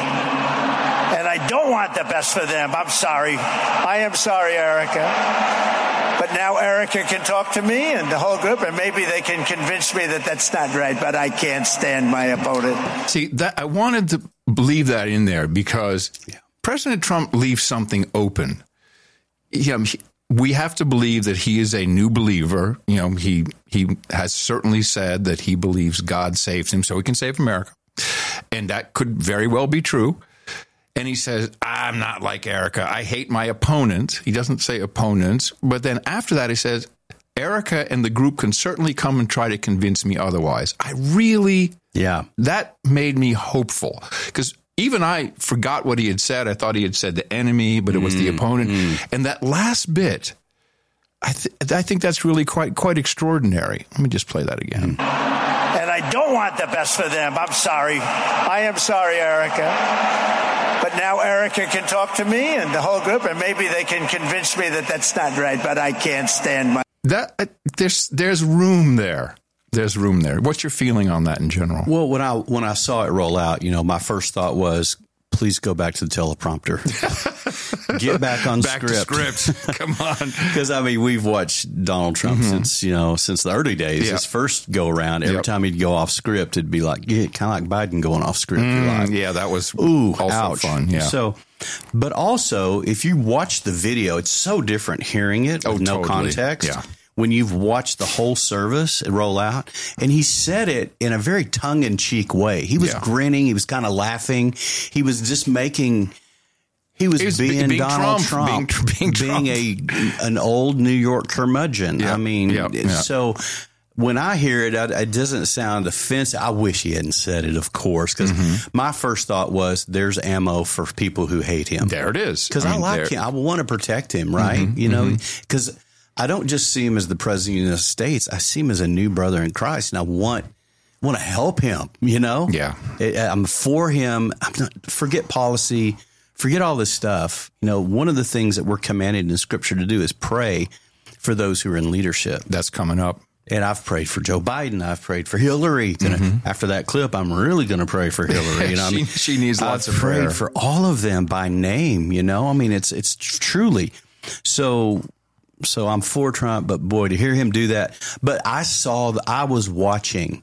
and I don't want the best for them. I'm sorry. I am sorry, Erica. But now Erica can talk to me and the whole group, and maybe they can convince me that that's not right, but I can't stand my opponent.
See, that I wanted to leave that in there because President Trump leaves something open. We have to believe that he is a new believer. He has certainly said that he believes God saves him so he can save America. And that could very well be true. And he says, I'm not like Erica. I hate my opponent. He doesn't say opponents. But then after that, he says, Erica and the group can certainly come and try to convince me otherwise. That made me hopeful because even I forgot what he had said. I thought he had said the enemy, but it was the opponent. And that last bit, I think that's really quite extraordinary. Let me just play that again.
And I don't want the best for them. I'm sorry. I am sorry, Erica. But now Erica can talk to me and the whole group, and maybe they can convince me that that's not right, but I can't stand my...
There's room there. There's room there. What's your feeling on that in general?
Well, when I saw it roll out, my first thought was, please go back to the teleprompter. Get back on
back
script.
To script. Come on.
Because, we've watched Donald Trump since the early days. His first go around, every time he'd go off script, it'd be like, kind of like Biden going off script.
That was also fun. Yeah.
So, but also, if you watch the video, it's so different hearing it with no context.
Yeah.
When you've watched the whole service roll out, and he said it in a very tongue-in-cheek way. He was grinning. He was kind of laughing. He was just making... He was being Donald Trump, being an old New York curmudgeon. So when I hear it, it doesn't sound offensive. I wish he hadn't said it, of course, because my first thought was there's ammo for people who hate him.
There it is.
Because I like him. I want to protect him, right? Because I don't just see him as the president of the United States. I see him as a new brother in Christ, and I want to help him,
Yeah.
I'm for him. Forget policy. Forget all this stuff. One of the things that we're commanded in Scripture to do is pray for those who are in leadership.
That's coming up.
And I've prayed for Joe Biden. I've prayed for Hillary. After that clip, I'm really going to pray for Hillary.
She needs lots of prayer.
I've prayed for all of them by name. It's truly so. So I'm for Trump, but boy, to hear him do that. But I was watching.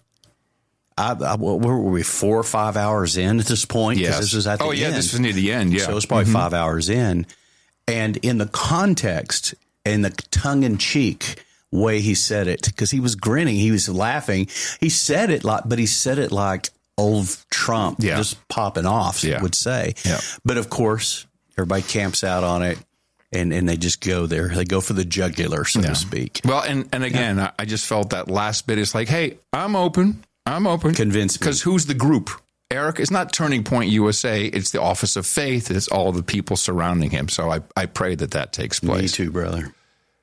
Where were we, 4 or 5 hours in at this point?
Yes.
This was at the end.
This was near the end, yeah.
So it was probably 5 hours in. And in the context and the tongue-in-cheek way he said it, because he was grinning, he was laughing. He said it like old Trump, just popping off, would say.
Yeah.
But, of course, everybody camps out on it. And they just go there. They go for the jugular, so to speak.
Well, and again, I just felt that last bit is like, hey, I'm open.
Convince me.
Because who's the group? Eric, it's not Turning Point USA. It's the Office of Faith. It's all the people surrounding him. So I pray that takes place.
Me too, brother.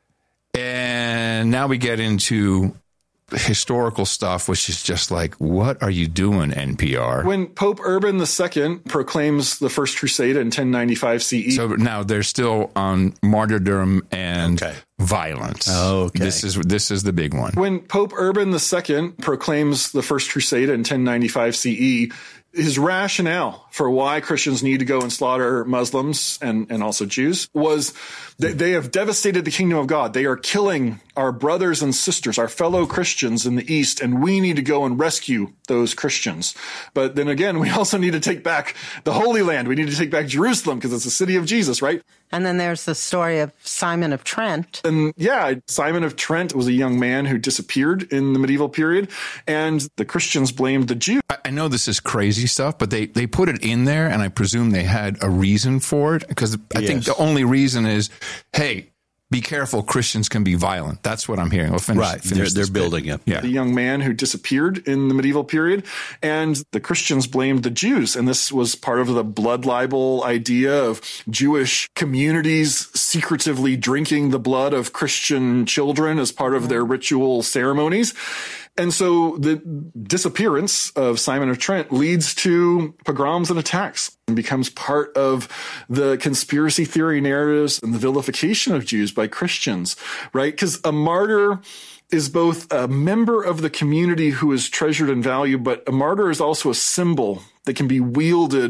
And now we get into historical stuff, which is just like, what are you doing, NPR?
When Pope Urban II proclaims the First Crusade in 1095 CE.
So now they're still on martyrdom and violence.
Oh, okay.
This is the big one.
When Pope Urban II proclaims the First Crusade in 1095 CE, his rationale for why Christians need to go and slaughter Muslims and also Jews was that they have devastated the kingdom of God. They are killing our brothers and sisters, our fellow Christians in the East, and we need to go and rescue those Christians. But then again, we also need to take back the Holy Land. We need to take back Jerusalem because it's the city of Jesus, right?
And then there's the story of Simon of Trent.
And Simon of Trent was a young man who disappeared in the medieval period, and the Christians blamed the Jews.
I know this is crazy stuff, but they put it in there, and I presume they had a reason for it, because I think the only reason is, hey, be careful, Christians can be violent. That's what I'm hearing. We'll finish
they're building it.
Yeah.
The young man who disappeared in the medieval period, and the Christians blamed the Jews. And this was part of the blood libel idea of Jewish communities secretively drinking the blood of Christian children as part of their ritual ceremonies. And so the disappearance of Simon of Trent leads to pogroms and attacks and becomes part of the conspiracy theory narratives and the vilification of Jews by Christians, right? Because a martyr is both a member of the community who is treasured and valued, but a martyr is also a symbol that can be wielded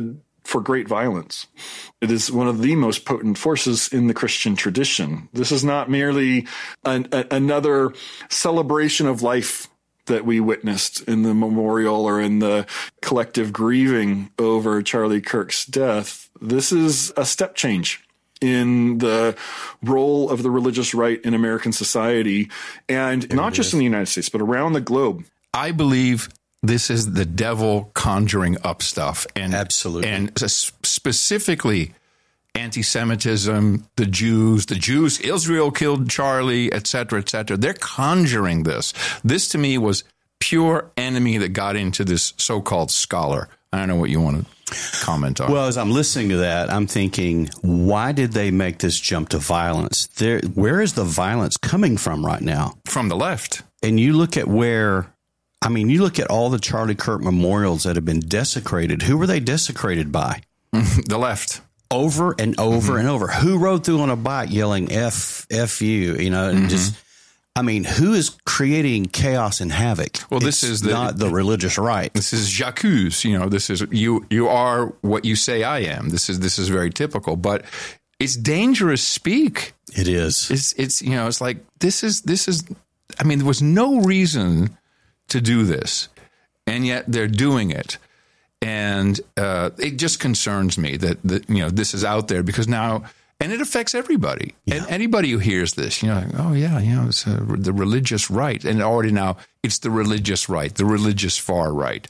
for great violence. It is one of the most potent forces in the Christian tradition. This is not merely another celebration of life that we witnessed in the memorial or in the collective grieving over Charlie Kirk's death. This is a step change in the role of the religious right in American society, and not just in the United States, but around the globe.
I believe this is the devil conjuring up stuff. And
absolutely.
And specifically anti-Semitism, the Jews, Israel killed Charlie, et cetera, et cetera. They're conjuring this. This to me was pure enemy that got into this so-called scholar. I don't know what you want to comment on.
Well, as I'm listening to that, I'm thinking, why did they make this jump to violence? Where is the violence coming from right now?
From the left.
And you look at you look at all the Charlie Kirk memorials that have been desecrated. Who were they desecrated by?
The left.
Over and over and over. Who rode through on a bike yelling F you, and who is creating chaos and havoc?
Well, this is
not the religious right.
This is j'accuse, this is you are what you say I am. This is very typical, but it's dangerous speak.
It is.
It's like this is there was no reason to do this, and yet they're doing it. And it just concerns me that this is out there because now, and it affects everybody. Yeah. And anybody who hears this, it's the religious right. And already now it's the religious right, the religious far right.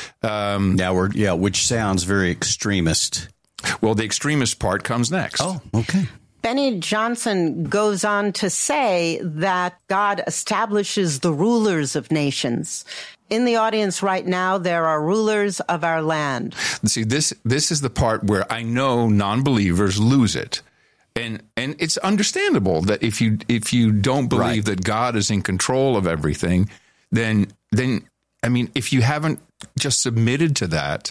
Which sounds very extremist.
Well, the extremist part comes next.
Oh, okay.
Benny Johnson goes on to say that God establishes the rulers of nations. In the audience right now, there are rulers of our land.
See, this is the part where I know non-believers lose it. And it's understandable that if you don't believe that God is in control of everything, then if you haven't just submitted to that,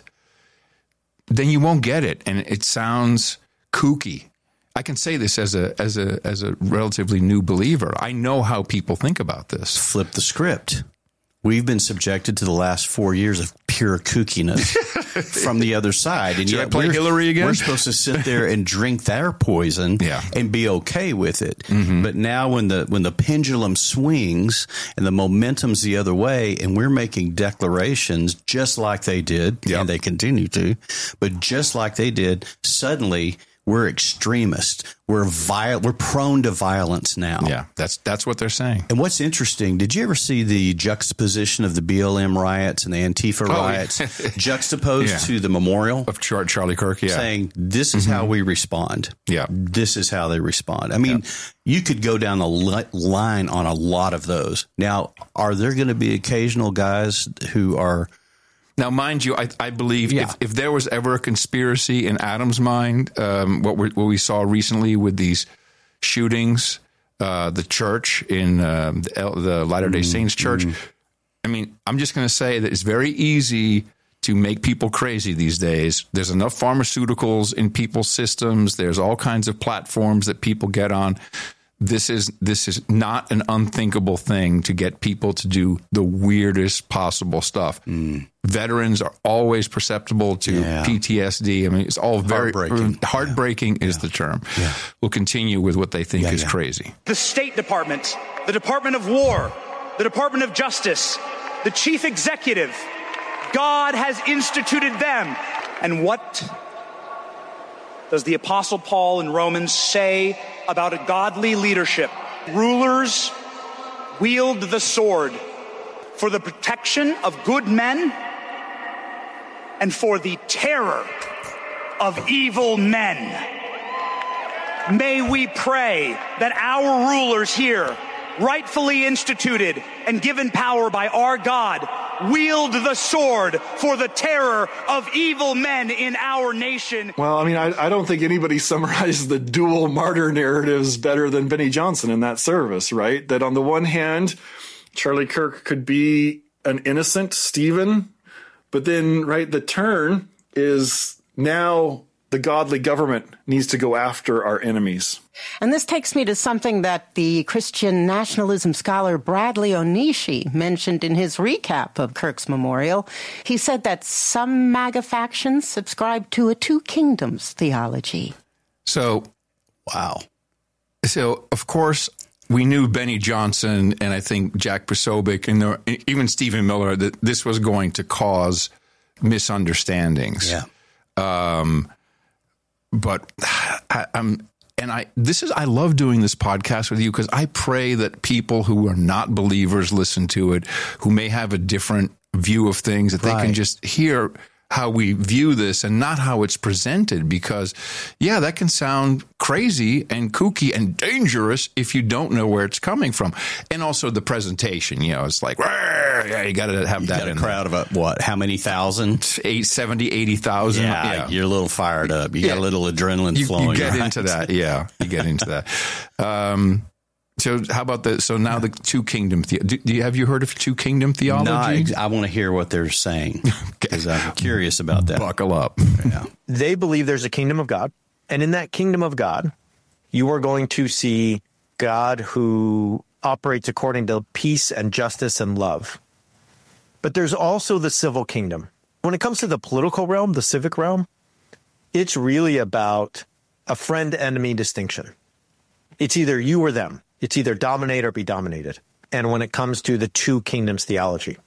then you won't get it. And it sounds kooky. I can say this as a relatively new believer. I know how people think about this.
Flip the script. We've been subjected to the last 4 years of pure kookiness from the other side. And
Should I play Hillary again?
We're supposed to sit there and drink their poison and be okay with it. Mm-hmm. But now when the pendulum swings and the momentum's the other way and we're making declarations just like they did, and they continue to, but just like they did, suddenly we're extremists. We're prone to violence now.
Yeah, that's what they're saying.
And what's interesting, did you ever see the juxtaposition of the BLM riots and the Antifa riots juxtaposed to the memorial
of Charlie Kirk? Yeah,
saying this is how we respond.
Yeah,
this is how they respond. I mean, you could go down the line on a lot of those. Now, are there going to be occasional guys who are?
Now, mind you, I believe if there was ever a conspiracy in Adam's mind, what we saw recently with these shootings, the church in the Latter-day Saints church, I'm just going to say that it's very easy to make people crazy these days. There's enough pharmaceuticals in people's systems. There's all kinds of platforms that people get on. This is not an unthinkable thing to get people to do the weirdest possible stuff. Veterans are always perceptible to PTSD. It's all very heartbreaking is the term. Yeah. We'll continue with what they think is crazy.
The State Department, the Department of War, the Department of Justice, the Chief Executive. God has instituted them. And what does the Apostle Paul in Romans say about a godly leadership? Rulers wield the sword for the protection of good men and for the terror of evil men. May we pray that our rulers here, rightfully instituted and given power by our God, wield the sword for the terror of evil men in our nation.
Well, I don't think anybody summarized the dual martyr narratives better than Benny Johnson in that service, right? That on the one hand, Charlie Kirk could be an innocent Stephen, but then, right, the turn is now the godly government needs to go after our enemies.
And this takes me to something that the Christian nationalism scholar Bradley Onishi mentioned in his recap of Kirk's memorial. He said that some MAGA factions subscribe to a two kingdoms theology.
So,
wow.
So, of course, we knew Benny Johnson and I think Jack Posobiec and even Stephen Miller that this was going to cause misunderstandings.
Yeah.
But I love doing this podcast with you because I pray that people who are not believers listen to it, who may have a different view of things, that they can just hear how we view this and not how it's presented, because that can sound crazy and kooky and dangerous if you don't know where it's coming from. And also the presentation, it's like, you got to have that in
a crowd of what? How many thousand?
70, 80,000.
Yeah, you're a little fired up. You got a little adrenaline flowing.
You get into that. Yeah, you get into that. So how about the? So now the two kingdom. Have you heard of two kingdom theology?
No, I want to hear what they're saying because I'm curious about that.
Buckle up.
Yeah.
They believe there's a kingdom of God, and in that kingdom of God, you are going to see God who operates according to peace and justice and love. But there's also the civil kingdom. When it comes to the political realm, the civic realm, it's really about a friend-enemy distinction. It's either you or them. It's either dominate or be dominated. And when it comes to the two kingdoms theology,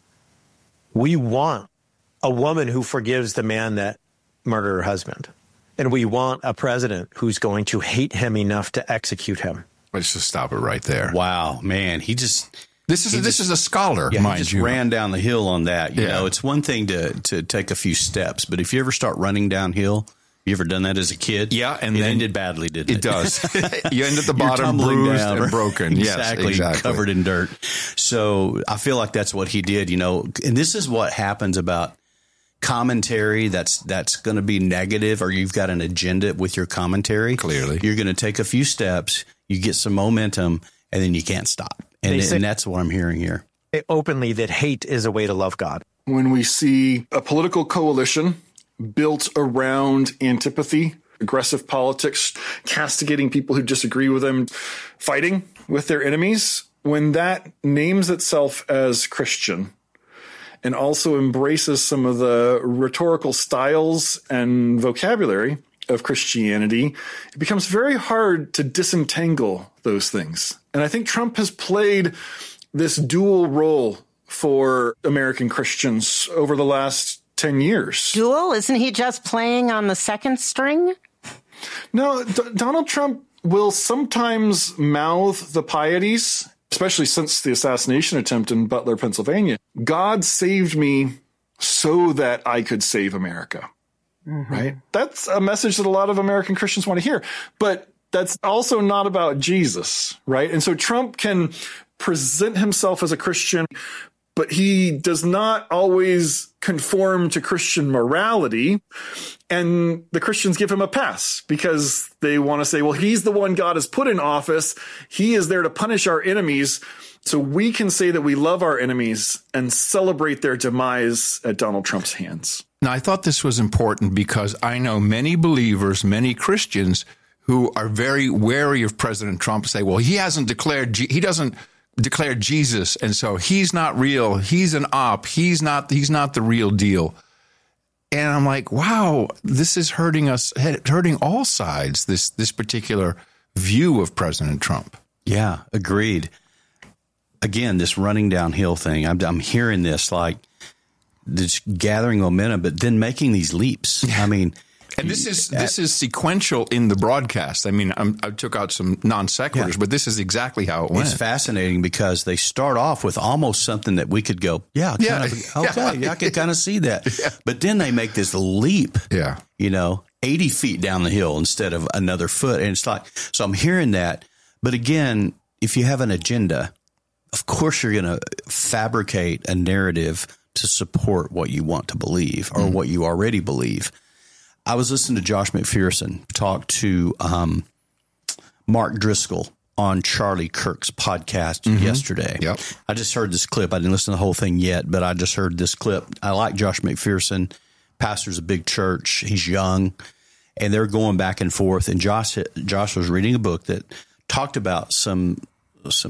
we want a woman who forgives the man that murdered her husband. And we want a president who's going to hate him enough to execute him.
Let's just stop it right there.
Wow, man. This
is a scholar, mind you.
Ran down the hill on that. You know, it's one thing to take a few steps, but if you ever start running downhill, you ever done that as a kid?
Yeah, and
it
then
ended badly, didn't it?
It does. You end at the bottom bruised and broken.
Exactly,
yes,
covered in dirt. So I feel like that's what he did, and this is what happens about commentary that's going to be negative, or you've got an agenda with your commentary.
Clearly.
You're going to take a few steps, you get some momentum, and then you can't stop. And that's what I'm hearing here.
Openly that hate is a way to love God.
When we see a political coalition built around antipathy, aggressive politics, castigating people who disagree with them, fighting with their enemies, when that names itself as Christian and also embraces some of the rhetorical styles and vocabulary of Christianity, it becomes very hard to disentangle those things. And I think Trump has played this dual role for American Christians over the last 10 years.
Dual? Isn't he just playing on the second string?
No, Donald Trump will sometimes mouth the pieties, especially since the assassination attempt in Butler, Pennsylvania. God saved me so that I could save America. Mm-hmm. Right? That's a message that a lot of American Christians want to hear. But that's also not about Jesus, right? And so Trump can present himself as a Christian, but he does not always conform to Christian morality. And the Christians give him a pass because they want to say, well, he's the one God has put in office. He is there to punish our enemies. So we can say that we love our enemies and celebrate their demise at Donald Trump's hands.
Now, I thought this was important because I know many believers, many Christians who are very wary of President Trump say, well, he doesn't declare Jesus, and so he's not real. He's an op. He's not the real deal. And I'm like, wow, this is hurting all sides, this particular view of President Trump.
Yeah, agreed. Again, this running downhill thing, I'm hearing this like this gathering momentum, but then making these leaps. I mean,
and this is sequential in the broadcast. I mean, I took out some non sequiturs, but this is exactly how it went.
It's fascinating because they start off with almost something that we could go, I can kind of see that. Yeah. But then they make this leap, 80 feet down the hill instead of another foot. And it's like, so I'm hearing that. But again, if you have an agenda, of course you're going to fabricate a narrative to support what you want to believe or what you already believe. I was listening to Josh McPherson talk to Mark Driscoll on Charlie Kirk's podcast yesterday.
Yep.
I just heard this clip. I didn't listen to the whole thing yet, but I just heard this clip. I like Josh McPherson. Pastor's a big church. He's young. and they're going back and forth. And Josh was reading a book that talked about this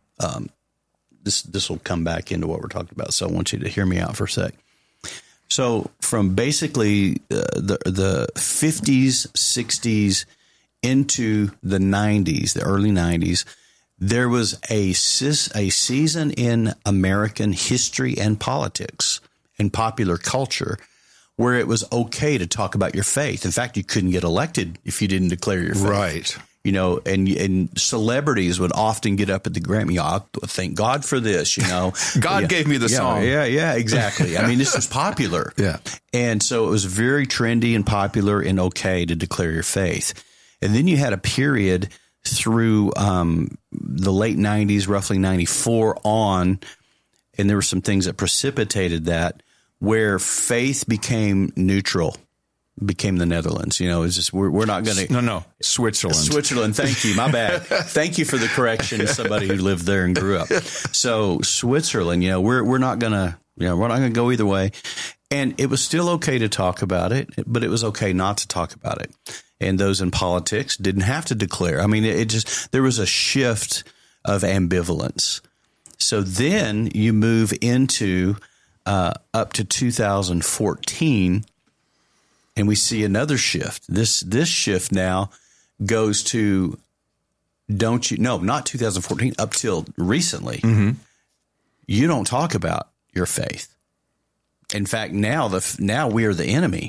will come back into what we're talking about. So I want you to hear me out for a sec. So from basically the 50s, 60s into the 90s, the early 90s, there was a season in American history and politics and popular culture where it was okay to talk about your faith. In fact, you couldn't get elected if you didn't declare your faith.
Right.
You know, and celebrities would often get up at the Grammy. Thank God for this, you know.
God gave me the song.
Yeah, exactly. I mean, this was popular.
Yeah.
And so it was very trendy and popular and okay to declare your faith. And then you had a period through the late 90s, roughly 94 on, and there were some things that precipitated that, where faith became neutral. Became the Netherlands. You know, it's just we're not going to.
No, Switzerland.
Switzerland. Thank you. My bad. Thank you for the correction. Somebody who lived there and grew up. So Switzerland. You know, we're not going to. You know, we're not going to go either way. And it was still okay to talk about it, but it was okay not to talk about it. And those in politics didn't have to declare. I mean, it just there was a shift of ambivalence. So then you move into up to 2014. And we see another shift. This shift now goes to not 2014, up till recently. Mm-hmm. You don't talk about your faith. In fact, now we are the enemy.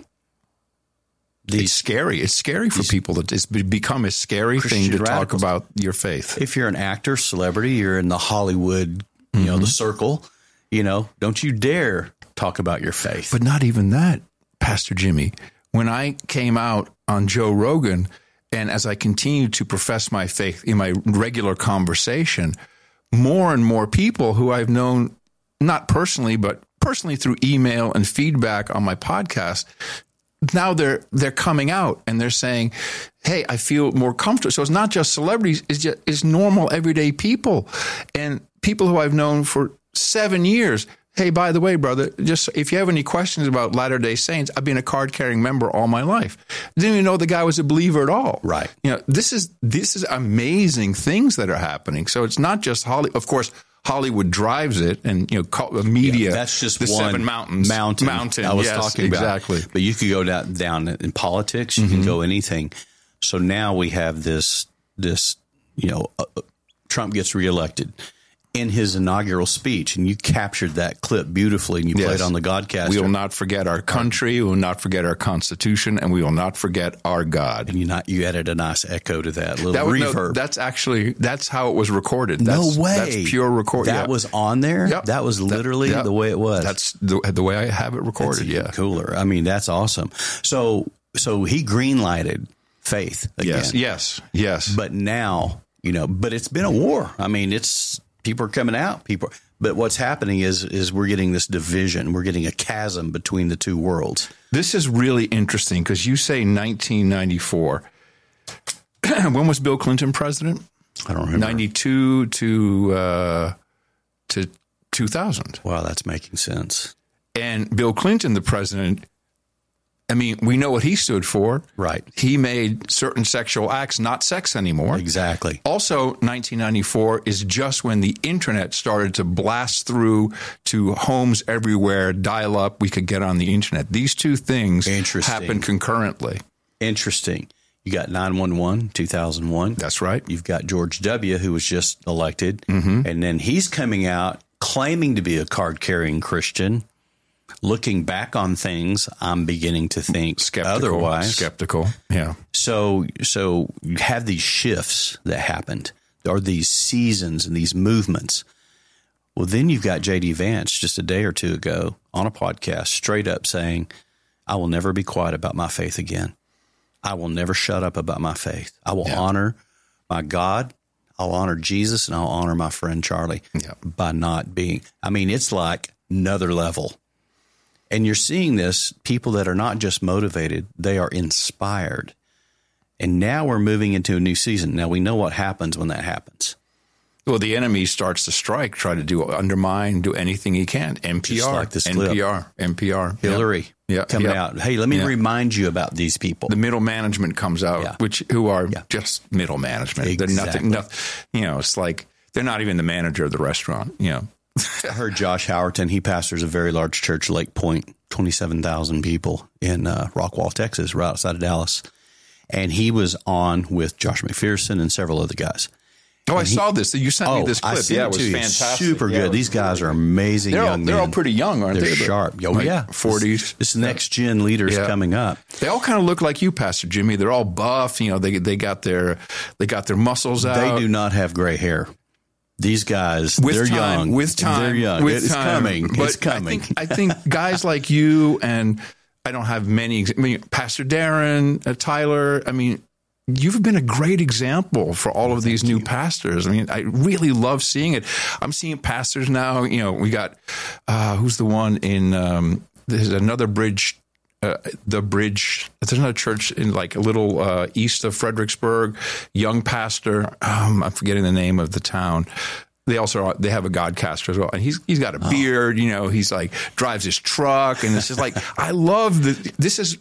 It's scary. It's scary for people. It's become a scary Christian thing to radicals. Talk about your faith.
If you're an actor, celebrity, you're in the Hollywood, you know, the circle, you know, don't you dare talk about your faith.
But not even that, Pastor Jimmy. When I came out on Joe Rogan, and as I continued to profess my faith in my regular conversation, more and more people who I've known, not personally, but personally through email and feedback on my podcast, now they're coming out and they're saying, hey, I feel more comfortable. So it's not just celebrities, it's normal, everyday people. And people who I've known for 7 years. Hey, by the way, brother, just if you have any questions about Latter-day Saints, I've been a card-carrying member all my life. Didn't even know the guy was a believer at all.
Right.
You know, this is amazing things that are happening. So it's not just Hollywood. Of course, Hollywood drives it, and you know, media.
Yeah, that's just
the
one
7 mountains.
Mountain I was talking about.
Exactly.
But you could go down in politics. You can go anything. So now we have this. You know, Trump gets reelected. In his inaugural speech, and you captured that clip beautifully, and you played on the Godcaster.
We will not forget our country, we will not forget our Constitution, and we will not forget our God.
And you added a nice echo to that little reverb.
That's how it was recorded.
No way.
That's pure recording.
That was on there?
Yep.
That was literally the way it was.
That's the way I have it recorded.
That's cooler. I mean, that's awesome. So he green-lighted faith again.
Yes.
But now, you know, but it's been a war. I mean, people are coming out. But what's happening is we're getting this division. We're getting a chasm between the two worlds.
This is really interesting because you say 1994. When was Bill Clinton president?
I don't remember.
92 to 2000.
Wow, that's making sense.
And Bill Clinton, the president, I mean, we know what he stood for.
Right.
He made certain sexual acts not sex anymore.
Exactly.
Also, 1994 is just when the internet started to blast through to homes everywhere, dial up, we could get on the internet. These two things happened concurrently.
Interesting. You got 9/11, 2001.
That's right.
You've got George W., who was just elected. And then he's coming out claiming to be a card-carrying Christian. Looking back on things, I'm beginning to think otherwise.
Skeptical, yeah.
So you have these shifts that happened, or these seasons and these movements. Well, then you've got J.D. Vance just a day or two ago on a podcast straight up saying, I will never be quiet about my faith again. I will never shut up about my faith. I will honor my God. I'll honor Jesus, and I'll honor my friend Charlie by not being. I mean, it's like another level. And you're seeing this, people that are not just motivated, they are inspired. And now we're moving into a new season. Now, we know what happens when that happens.
Well, the enemy starts to strike, try to undermine, do anything he can. NPR,
Just like this clip.
NPR.
Hillary coming out. Hey, let me remind you about these people.
The middle management comes out, who are just middle management.
Exactly.
They're nothing. It's like they're not even the manager of the restaurant.
I heard Josh Howerton. He pastors a very large church, Lake Point, 27,000 people in Rockwall, Texas, right outside of Dallas. And he was on with Josh McPherson and several other guys.
Oh, I saw this. You sent me this clip.
It was fantastic. Super good. These guys are amazing young men.
They're all pretty young, aren't they?
They're sharp. Oh,
like
yeah.
40s.
This next gen leaders coming up.
They all kind of look like you, Pastor Jimmy. They're all buff. They got their muscles out.
They do not have gray hair. These guys, they're young.
With time.
They're young. It's coming.
But
it's coming.
I think guys like you, and I don't have many. Pastor Darren, Tyler. You've been a great example for all of these new pastors. I really love seeing it. I'm seeing pastors now. We got who's the one in there's another bridge. The Bridge. There's another church in like a little east of Fredericksburg. Young pastor. I'm forgetting the name of the town. They have a Godcaster as well, and he's got a beard. He's like drives his truck, and it's just like I love this.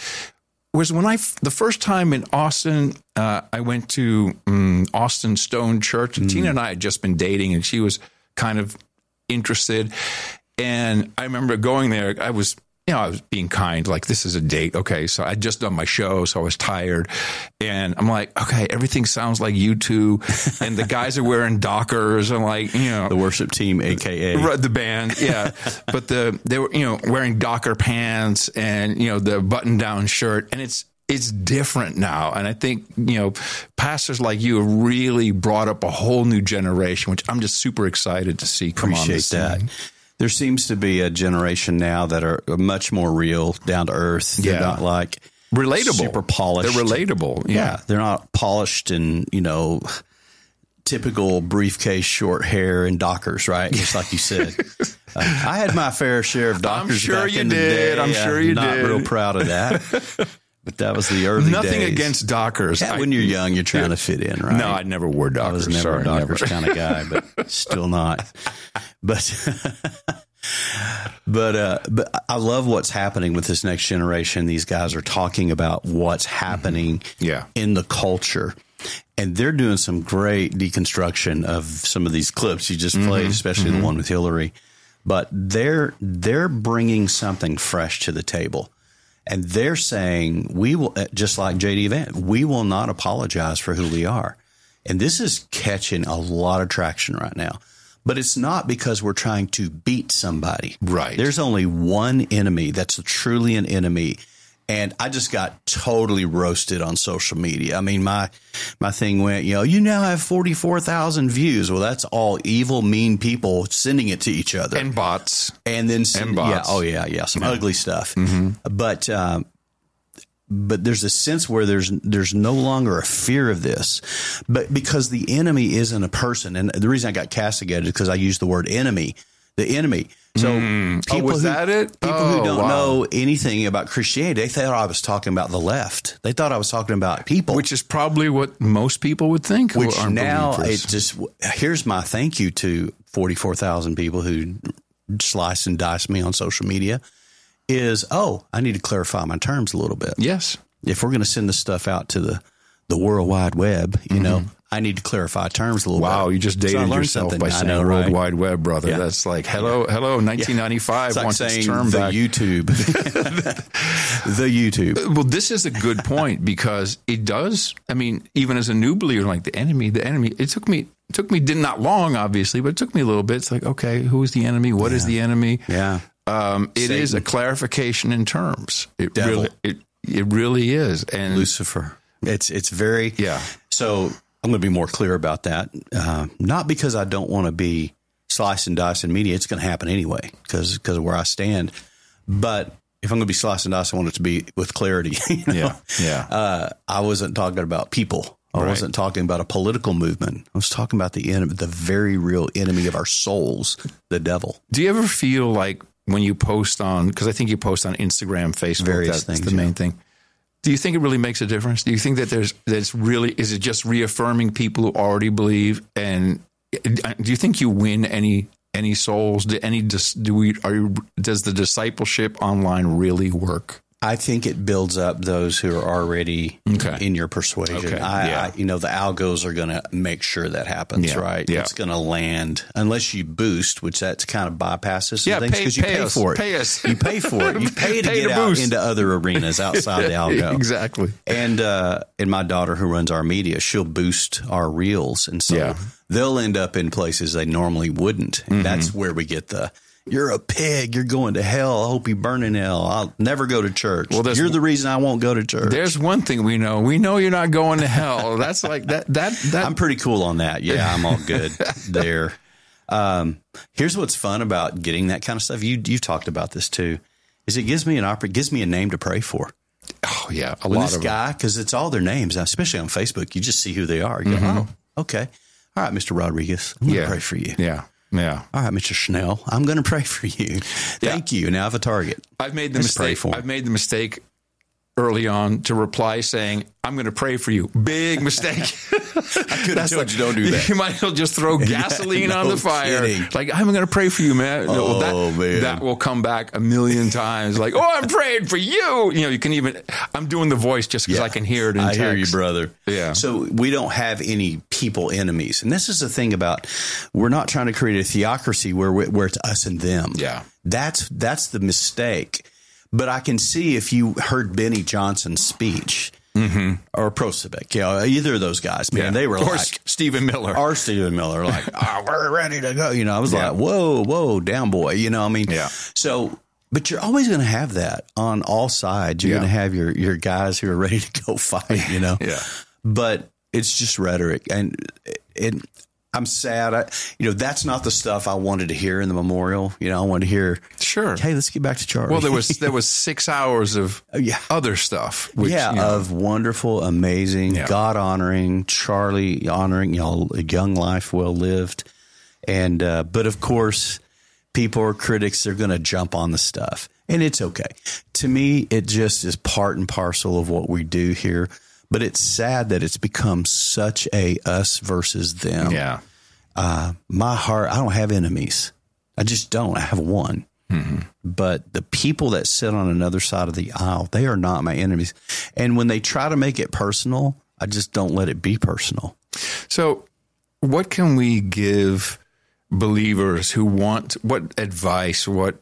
Was when the first time in Austin, I went to Austin Stone Church. And Tina and I had just been dating, and she was kind of interested. And I remember going there. I was being kind, like this is a date. Okay, so I'd just done my show, so I was tired, and I'm like, okay, everything sounds like U2, and the guys are wearing Dockers. I'm like,
the worship team, aka
the band, but they were wearing Docker pants and the button down shirt, and it's different now. And I think pastors like you have really brought up a whole new generation, which I'm just super excited to see come on the scene.
Appreciate that. There seems to be a generation now that are much more real, down to earth. They're not like
relatable,
super polished.
They're relatable.
Yeah. They're not polished and, typical briefcase, short hair, and Dockers, right? Just like you said. I had my fair share of Dockers.
I'm sure
back
you
in the
did.
day.
I'm sure you
not
did.
Real proud of that. But that was the early days.
Nothing against Dockers.
Yeah, when you're young, you're trying to fit in, right?
No, I never wore Dockers.
I was never a Dockers kind of guy, but still not. But I love what's happening with this next generation. These guys are talking about what's happening in the culture. And they're doing some great deconstruction of some of these clips you just played, especially the one with Hillary. But they're bringing something fresh to the table. And they're saying, we will, just like J.D. Vance, we will not apologize for who we are. And this is catching a lot of traction right now. But it's not because we're trying to beat somebody.
Right.
There's only one enemy that's truly an enemy. And I just got totally roasted on social media. my thing went, you now have 44,000 views. Well, that's all evil, mean people sending it to each other.
And bots.
And then,
bots.
Some ugly stuff. But there's a sense where there's no longer a fear of this, but because the enemy isn't a person. And the reason I got castigated is because I used the word enemy, the enemy. So people
was that it?
People who don't know anything about Christianity, they thought I was talking about the left. They thought I was talking about people,
which is probably what most people would think.
Which now it's just, here's my thank you to 44,000 people who slice and dice me on social media. Is, I need to clarify my terms a little bit.
Yes.
If we're going to send this stuff out to the World Wide Web, I need to clarify terms a little bit.
Wow, you just dated yourself by saying World Wide Web, brother. Yeah. That's like, hello, 1995
like
wants its term
the
back.
YouTube. The YouTube.
Well, this is a good point because it does, even as a new believer, like the enemy, it took me not long, obviously, but it took me a little bit. It's like, okay, who is the enemy? What is the enemy?
Yeah.
It is a clarification in terms. It really is. And
Lucifer. It's very So I'm going to be more clear about that. Not because I don't want to be slice and dice in media. It's going to happen anyway because of where I stand. But if I'm going to be slice and dice, I want it to be with clarity. I wasn't talking about people. I wasn't talking about a political movement. I was talking about the enemy, the very real enemy of our souls, the devil.
Do you ever feel like when you post on, because I think you post on Instagram, Facebook,
various
that's
things,
the main thing. Do you think it really makes a difference? Do you think that is it just reaffirming people who already believe and do you think you win any souls? Does the discipleship online really work?
I think it builds up those who are already in your persuasion.
Okay.
The algos are going to make sure that happens, right?
Yeah.
It's going to land unless you boost, which that's kind of bypasses some things
because
you pay for it.
Pay us.
You pay for it. You pay to get out into other arenas outside the algo.
Exactly.
And my daughter who runs our media, she'll boost our reels, and so they'll end up in places they normally wouldn't. And that's where we get you're a pig. You're going to hell. I hope you burn in hell. I'll never go to church. Well, you're the reason I won't go to church.
There's one thing we know. We know you're not going to hell. That's like that.
I'm pretty cool on that. Yeah, I'm all good there. Here's what's fun about getting that kind of stuff. You've talked about this too. Is it gives me a name to pray for.
Oh yeah,
a lot of guy, because it's all their names, especially on Facebook. You just see who they are. You go, oh, okay. All right, Mr. Rodriguez, I'm going to pray for you.
Yeah. Yeah.
All right, Mr. Schnell, I'm going to pray for you. Thank you. Now I have a target.
I've made the mistake early on to reply saying, I'm going to pray for you. Big mistake.
I could have told you don't do that.
You might as well just throw gasoline on the fire.
Kidding.
Like, I'm going to pray for you, man.
Man.
That will come back a million times. Like, oh, I'm praying for you. You can even, I'm doing the voice just because I can hear it in text.
I hear you, brother.
Yeah.
So we don't have any people enemies. And this is the thing about, we're not trying to create a theocracy where it's us and them.
Yeah.
That's the mistake. But I can see if you heard Benny Johnson's speech or Prosovic, either of those guys, man, they were
or Stephen Miller.
Or Stephen Miller, like, we're ready to go. I was like, whoa, down boy. So, but you're always going to have that on all sides. You're going to have your guys who are ready to go fight, But it's just rhetoric. And I'm sad. That's not the stuff I wanted to hear in the memorial. I wanted to hear, hey, let's get back to Charlie.
Well, there was 6 hours of other stuff. Which,
of wonderful, amazing, God honoring, Charlie honoring, a young life well lived. And, but of course, people are critics. They're going to jump on the stuff, and it's okay. To me, it just is part and parcel of what we do here. But it's sad that it's become such a us versus them.
Yeah.
My heart, I don't have enemies. I just don't. I have one. But the people that sit on another side of the aisle, they are not my enemies. And when they try to make it personal, I just don't let it be personal.
So what can we give believers who want, what advice, what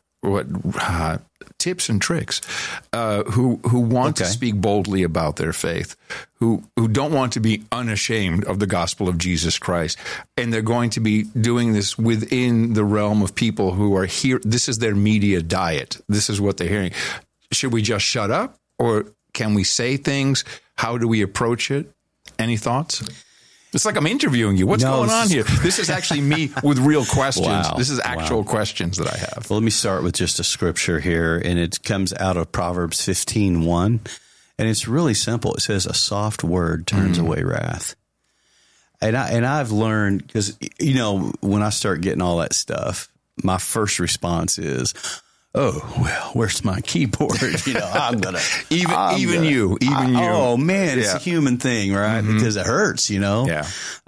tips and tricks, who want to speak boldly about their faith, who don't want to be unashamed of the gospel of Jesus Christ, and they're going to be doing this within the realm of people who are here. This is their media diet. This is what they're hearing. Should we just shut up, or can we say things? How do we approach it? Any thoughts? It's like I'm interviewing you. What's going on here? This is actually me with real questions.
Wow.
This is actual questions that I have.
Well, let me start with just a scripture here, and it comes out of Proverbs 15:1, and it's really simple. It says, "A soft word turns away wrath." And I've learned, because when I start getting all that stuff, my first response is, oh, well, where's my keyboard? I'm going to...
Even you.
Oh, man, it's a human thing, right? Because it hurts,
Yeah.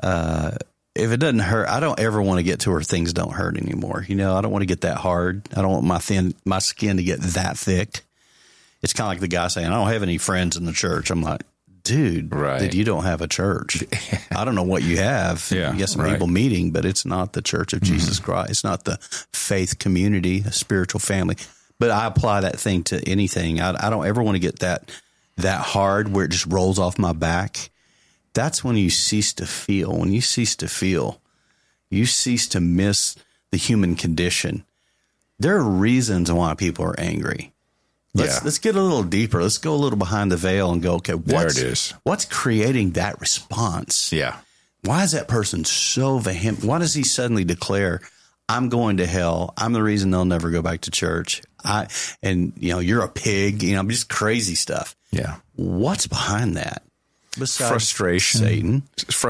If it doesn't hurt, I don't ever want to get to where things don't hurt anymore. I don't want to get that hard. I don't want my skin to get that thick. It's kind of like the guy saying, I don't have any friends in the church. I'm like, dude, you don't have a church. I don't know what you have. You got some people meeting, but it's not the Church of Jesus Christ. It's not the faith community, a spiritual family. But I apply that thing to anything. I don't ever want to get that hard where it just rolls off my back. That's when you cease to feel. When you cease to feel, you cease to miss the human condition. There are reasons why people are angry. Let's get a little deeper. Let's go a little behind the veil and go, okay, what's creating that response?
Yeah.
Why is that person so vehement? Why does he suddenly declare, I'm going to hell. I'm the reason they'll never go back to church. You're a pig, just crazy stuff.
Yeah.
What's behind that? Besides
frustration,
Satan,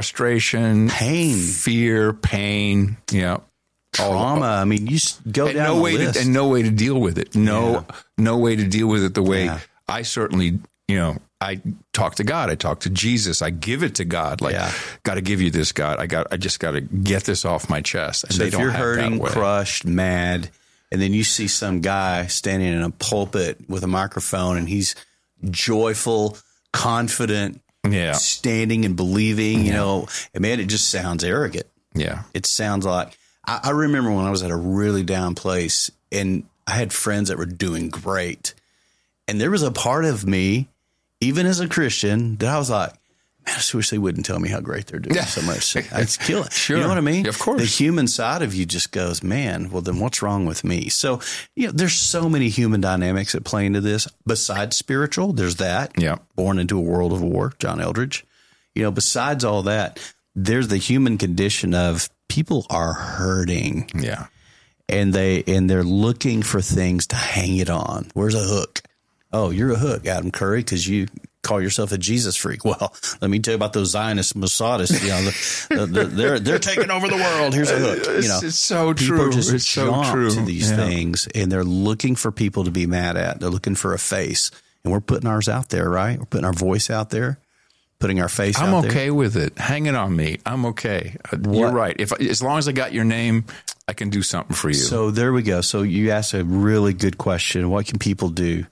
pain, fear, pain. Yeah.
Trauma. You go down the list.
And no way to deal with it. No way to deal with it the way I certainly I talk to God. I talk to Jesus. I give it to God. Like, got to give you this, God. I just got to get this off my chest. And
so if you're hurting, crushed, mad, and then you see some guy standing in a pulpit with a microphone and he's joyful, confident, standing and believing, and man, it just sounds arrogant. Yeah. It sounds like, I remember when I was at a really down place and I had friends that were doing great. And there was a part of me, even as a Christian, that I was like, man, I just wish they wouldn't tell me how great they're doing so much. It's killing. Sure. You know what I mean? Of course. The human side of you just goes, man, well, then what's wrong with me? So, there's so many human dynamics that play into this. Besides spiritual, there's that. Yeah. Born into a world of war, John Eldridge. Besides all that, there's the human condition of people are hurting. Yeah. And they're looking for things to hang it on. Where's a hook? Oh, you're a hook, Adam Curry, because you call yourself a Jesus freak. Well, let me tell you about those Zionists, Mossadists. They're taking over the world. Here's a hook.
It's so true.
People just jump to these things, and they're looking for people to be mad at. They're looking for a face, and we're putting ours out there, right? We're putting our voice out there, putting our face out there.
I'm okay with it. Hang it on me. I'm okay. You're right. As long as I got your name, I can do something for you.
So there we go. So you asked a really good question. What can people do,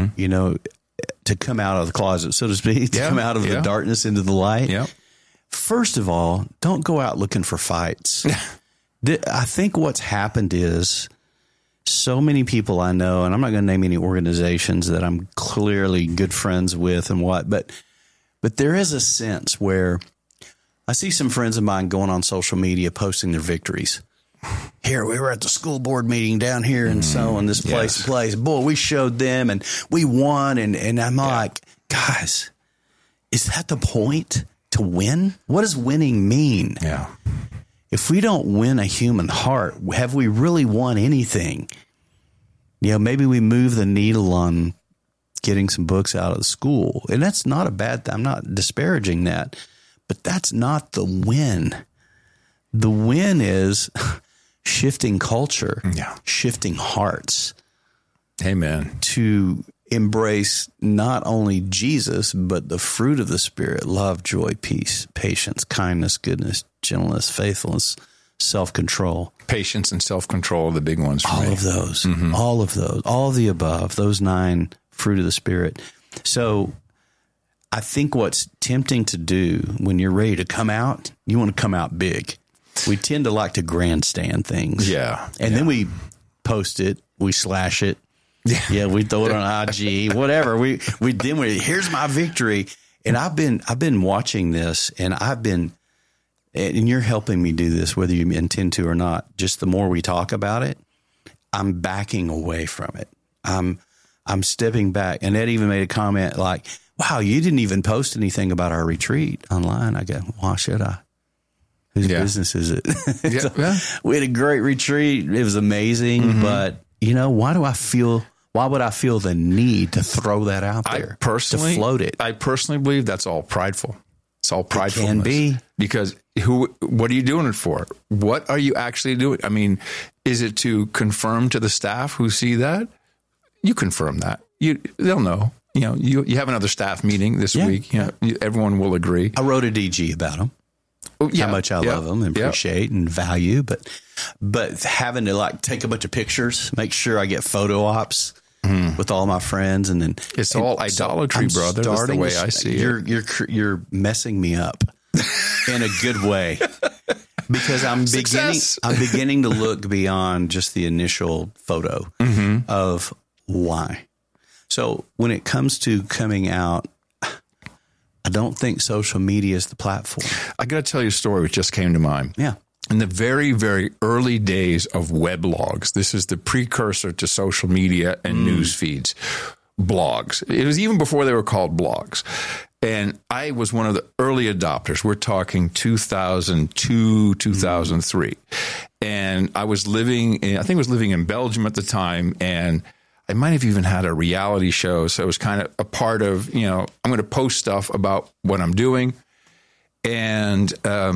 to come out of the closet, so to speak, to come out of the darkness into the light? Yeah. First of all, don't go out looking for fights. I think what's happened is so many people I know, and I'm not going to name any organizations that I'm clearly good friends with and but there is a sense where I see some friends of mine going on social media posting their victories. Here, we were at the school board meeting down here and so on this place. Boy, we showed them and we won. And I'm like, guys, is that the point, to win? What does winning mean? Yeah. If we don't win a human heart, have we really won anything? Maybe we move the needle on getting some books out of the school. And that's not a bad thing. I'm not disparaging that. But that's not the win. The win is shifting culture, shifting hearts.
Amen.
To embrace not only Jesus, but the fruit of the Spirit: love, joy, peace, patience, kindness, goodness, gentleness, faithfulness, self-control.
Patience and self-control are the big ones for me.
All of those, all of the above, those 9 fruit of the Spirit. So I think what's tempting to do when you're ready to come out, you want to come out big. We tend to like to grandstand things. Yeah. And then we post it, we slash it. Yeah, we throw it on IG, whatever. We here's my victory. And I've been watching this, and and you're helping me do this, whether you intend to or not. Just the more we talk about it, I'm backing away from it. I'm stepping back. And Ed even made a comment like, wow, you didn't even post anything about our retreat online. I go, why should I? Whose business is it? We had a great retreat. It was amazing. But, why would I feel the need to throw that out there? To float it?
I personally believe that's all prideful. It's all pridefulness.
It can be.
Because what are you doing it for? What are you actually doing? I mean, is it to confirm to the staff who see that? You confirm that. They'll know. You have another staff meeting this week. Everyone will agree.
I wrote a DG about them. How much I love them and appreciate and value, but having to take a bunch of pictures, make sure I get photo ops with all my friends, and then
it's all idolatry, brother. That's the way I see
it. You're messing me up in a good way, because I'm beginning to look beyond just the initial photo of why. So when it comes to coming out, I don't think social media is the platform.
I got to tell you a story which just came to mind.
Yeah.
In the very, very early days of weblogs, this is the precursor to social media and news feeds, blogs. It was even before they were called blogs. And I was one of the early adopters. We're talking 2002, 2003. And I was living in Belgium at the time, and I might have even had a reality show. So it was kind of a part of, I'm going to post stuff about what I'm doing. And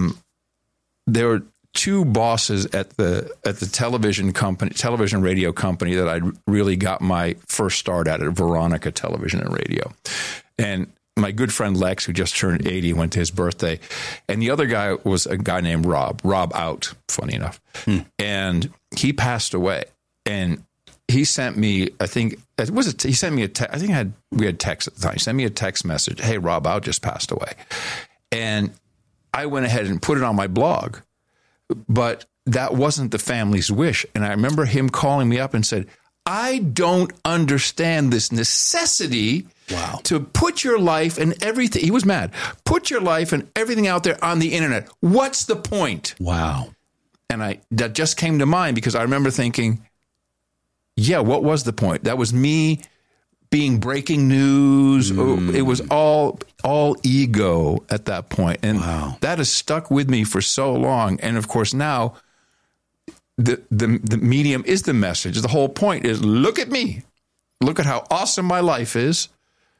there were 2 bosses at the television radio company that I really got my first start at Veronica Television and Radio. And my good friend Lex, who just turned 80, went to his birthday. And the other guy was a guy named Rob Out, funny enough. And he passed away. And he sent me, I think, he sent me a text. I think we had text at the time. He sent me a text message. Hey, Rob Out just passed away. And I went ahead and put it on my blog. But that wasn't the family's wish. And I remember him calling me up and said, I don't understand this necessity to put your life and everything. He was mad. Put your life and everything out there on the internet. What's the point?
Wow.
And that just came to mind because I remember thinking, yeah, what was the point? That was me being breaking news. It was all ego at that point. And that has stuck with me for so long. And of course now the medium is the message. The whole point is, look at me. Look at how awesome my life is.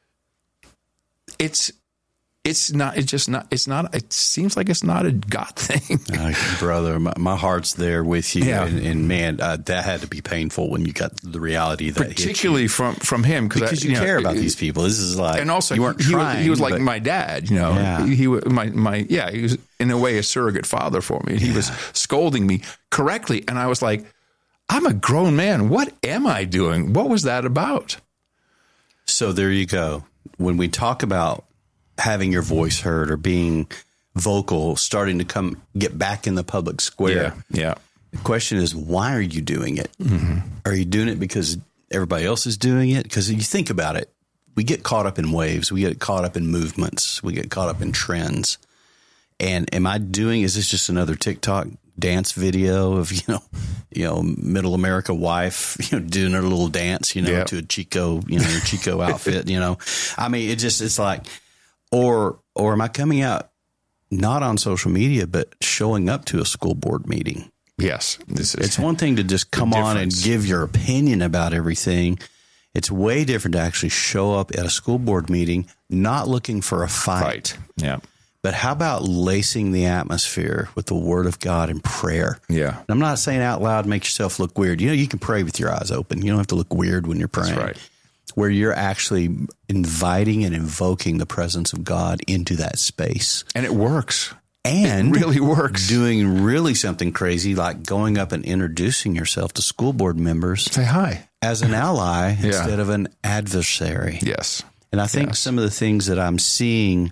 It seems like it's not a God thing.
Brother, my heart's there with you. Yeah. And man, that had to be painful when you got the reality that
particularly from him.
Because you care about these people. This is like,
and also
you weren't trying,
he was like my dad, you know.
Yeah.
He was he was in a way a surrogate father for me. He was scolding me correctly. And I was like, I'm a grown man. What am I doing? What was that about?
So there you go. When we talk about having your voice heard or being vocal, starting to get back in the public square.
Yeah.
The question is, why are you doing it?
Mm-hmm.
Are you doing it because everybody else is doing it? Because you think about it, we get caught up in waves. We get caught up in movements. We get caught up in trends. And is this just another TikTok dance video of, middle America wife, doing her little dance, to a Chico, Chico outfit, I mean, it's like, or am I coming out not on social media, but showing up to a school board meeting?
Yes.
It's one thing to just come on and give your opinion about everything. It's way different to actually show up at a school board meeting, not looking for a fight.
Yeah.
But how about lacing the atmosphere with the word of God and prayer?
Yeah.
And I'm not saying out loud, make yourself look weird. You can pray with your eyes open. You don't have to look weird when you're praying.
That's right.
Where you're actually inviting and invoking the presence of God into that space.
And it works.
And
it really works.
Doing really something crazy like going up and introducing yourself to school board members.
Say hi.
As an ally instead of an adversary.
Yes.
And I think some of the things that I'm seeing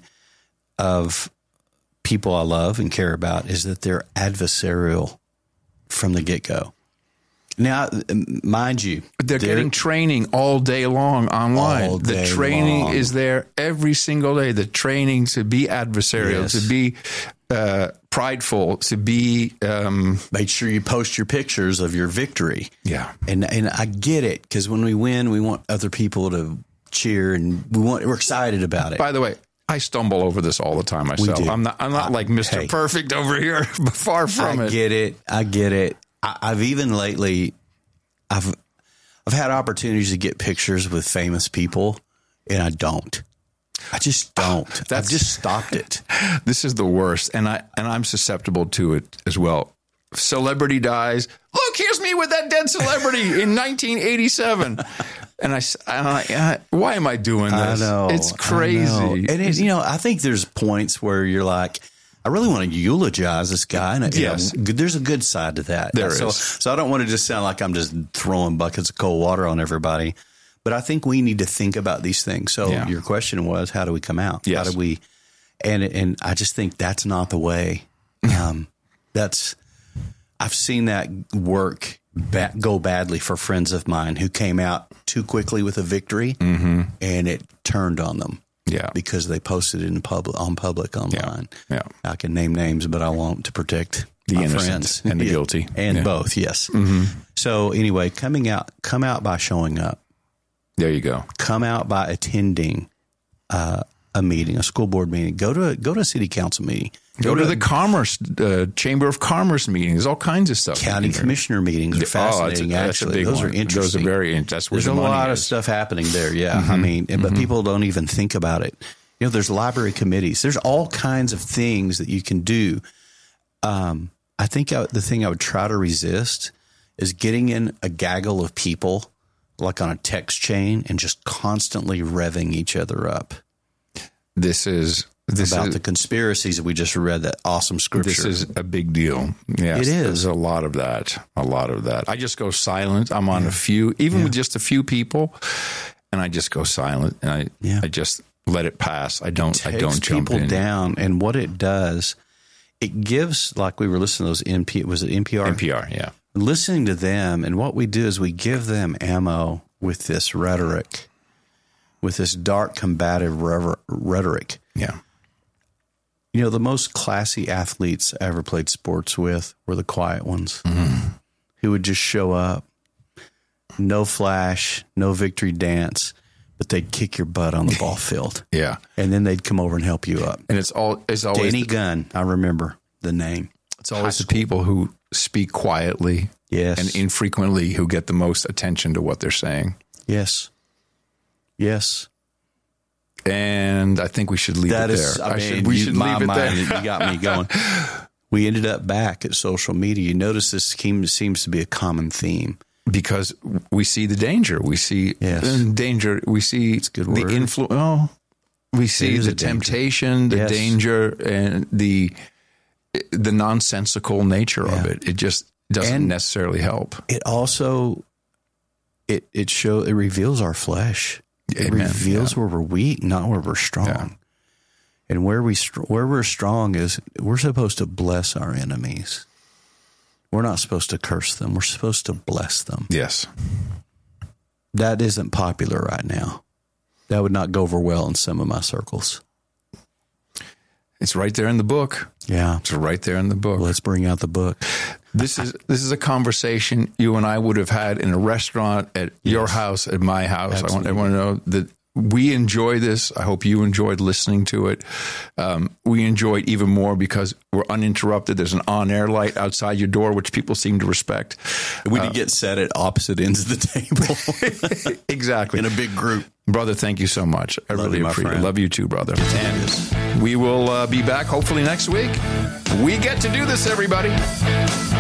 of people I love and care about is that they're adversarial from the get-go. Now, mind you,
they're getting training all day long online. The training is there every single day. The training to be adversarial, to be prideful, to be
make sure you post your pictures of your victory.
Yeah,
and I get it, because when we win, we want other people to cheer, and we're excited about it.
By the way, I stumble over this all the time myself. I'm not like Mr. Perfect over here. Far from it.
I get it. I've even lately, I've had opportunities to get pictures with famous people, and I just don't. I've just stopped it.
This is the worst, and I'm susceptible to it as well. Celebrity dies. Look, here's me with that dead celebrity in 1987. And why am I doing this?
I know.
It's crazy.
And I think there's points where you're like, I really want to eulogize this guy. And there's a good side to that.
There is.
So I don't want to just sound like I'm just throwing buckets of cold water on everybody. But I think we need to think about these things. So your question was, how do we come out?
Yes.
How do we? And I just think that's not the way. I've seen that work go badly for friends of mine who came out too quickly with a victory, and it turned on them.
Yeah,
because they posted it in public online.
Yeah.
I can name names, but I won't, to protect
the
my
innocent
friends
and the guilty,
and both. Yes.
Mm-hmm.
So anyway, come out by showing up.
There you go.
Come out by attending a meeting, a school board meeting. Go to a city council meeting.
Go to the Commerce Chamber of Commerce meetings. There's all kinds of stuff.
County commissioner meetings are fascinating. Actually, those are interesting.
Those are very interesting.
There's a lot of stuff happening there. Yeah, I mean, but people don't even think about it. There's library committees. There's all kinds of things that you can do. I think the thing I would try to resist is getting in a gaggle of people, like on a text chain, and just constantly revving each other up.
this is
the conspiracies that we just read, that awesome scripture.
This is a big deal. Yes,
it is.
There's a lot of that. I just go silent. I'm on a few, even with just a few people, and I just go silent, and I just let it pass. I don't jump in.
People down, and what it does, it gives, like we were listening to those was it NPR?
NPR, yeah.
Listening to them, and what we do is we give them ammo with this rhetoric, with this dark, combative rhetoric.
Yeah.
You know, the most classy athletes I ever played sports with were the quiet ones who would just show up, no flash, no victory dance, but they'd kick your butt on the ball field.
Yeah.
And then they'd come over and help you up.
And it's always
Danny Gunn. I remember the name.
It's always the people who speak quietly and infrequently who get the most attention to what they're saying.
Yes. Yes.
And I think we should leave it there. We should leave it there.
You got me going. We ended up back at social media. You notice this seems to be a common theme.
Because we see the danger. We see danger. We see the influence. Oh, we see the temptation, the danger, and the nonsensical nature of it. It just doesn't necessarily help.
It also it reveals our flesh. It reveals where we're weak, not where we're strong. Yeah. And where we're strong is we're supposed to bless our enemies. We're not supposed to curse them. We're supposed to bless them.
Yes.
That isn't popular right now. That would not go over well in some of my circles.
It's right there in the book.
Yeah.
It's right there in the book.
Let's bring out the book.
This is a conversation you and I would have had in a restaurant, at your house, at my house. Absolutely. I want everyone to know that we enjoy this. I hope you enjoyed listening to it. We enjoy it even more because we're uninterrupted. There's an on-air light outside your door, which people seem to respect.
We did get set at opposite ends of the table.
Exactly.
In a big group.
Brother, thank you so much. I really appreciate it. Love you too, brother.
And
we will be back hopefully next week. We get to do this, everybody.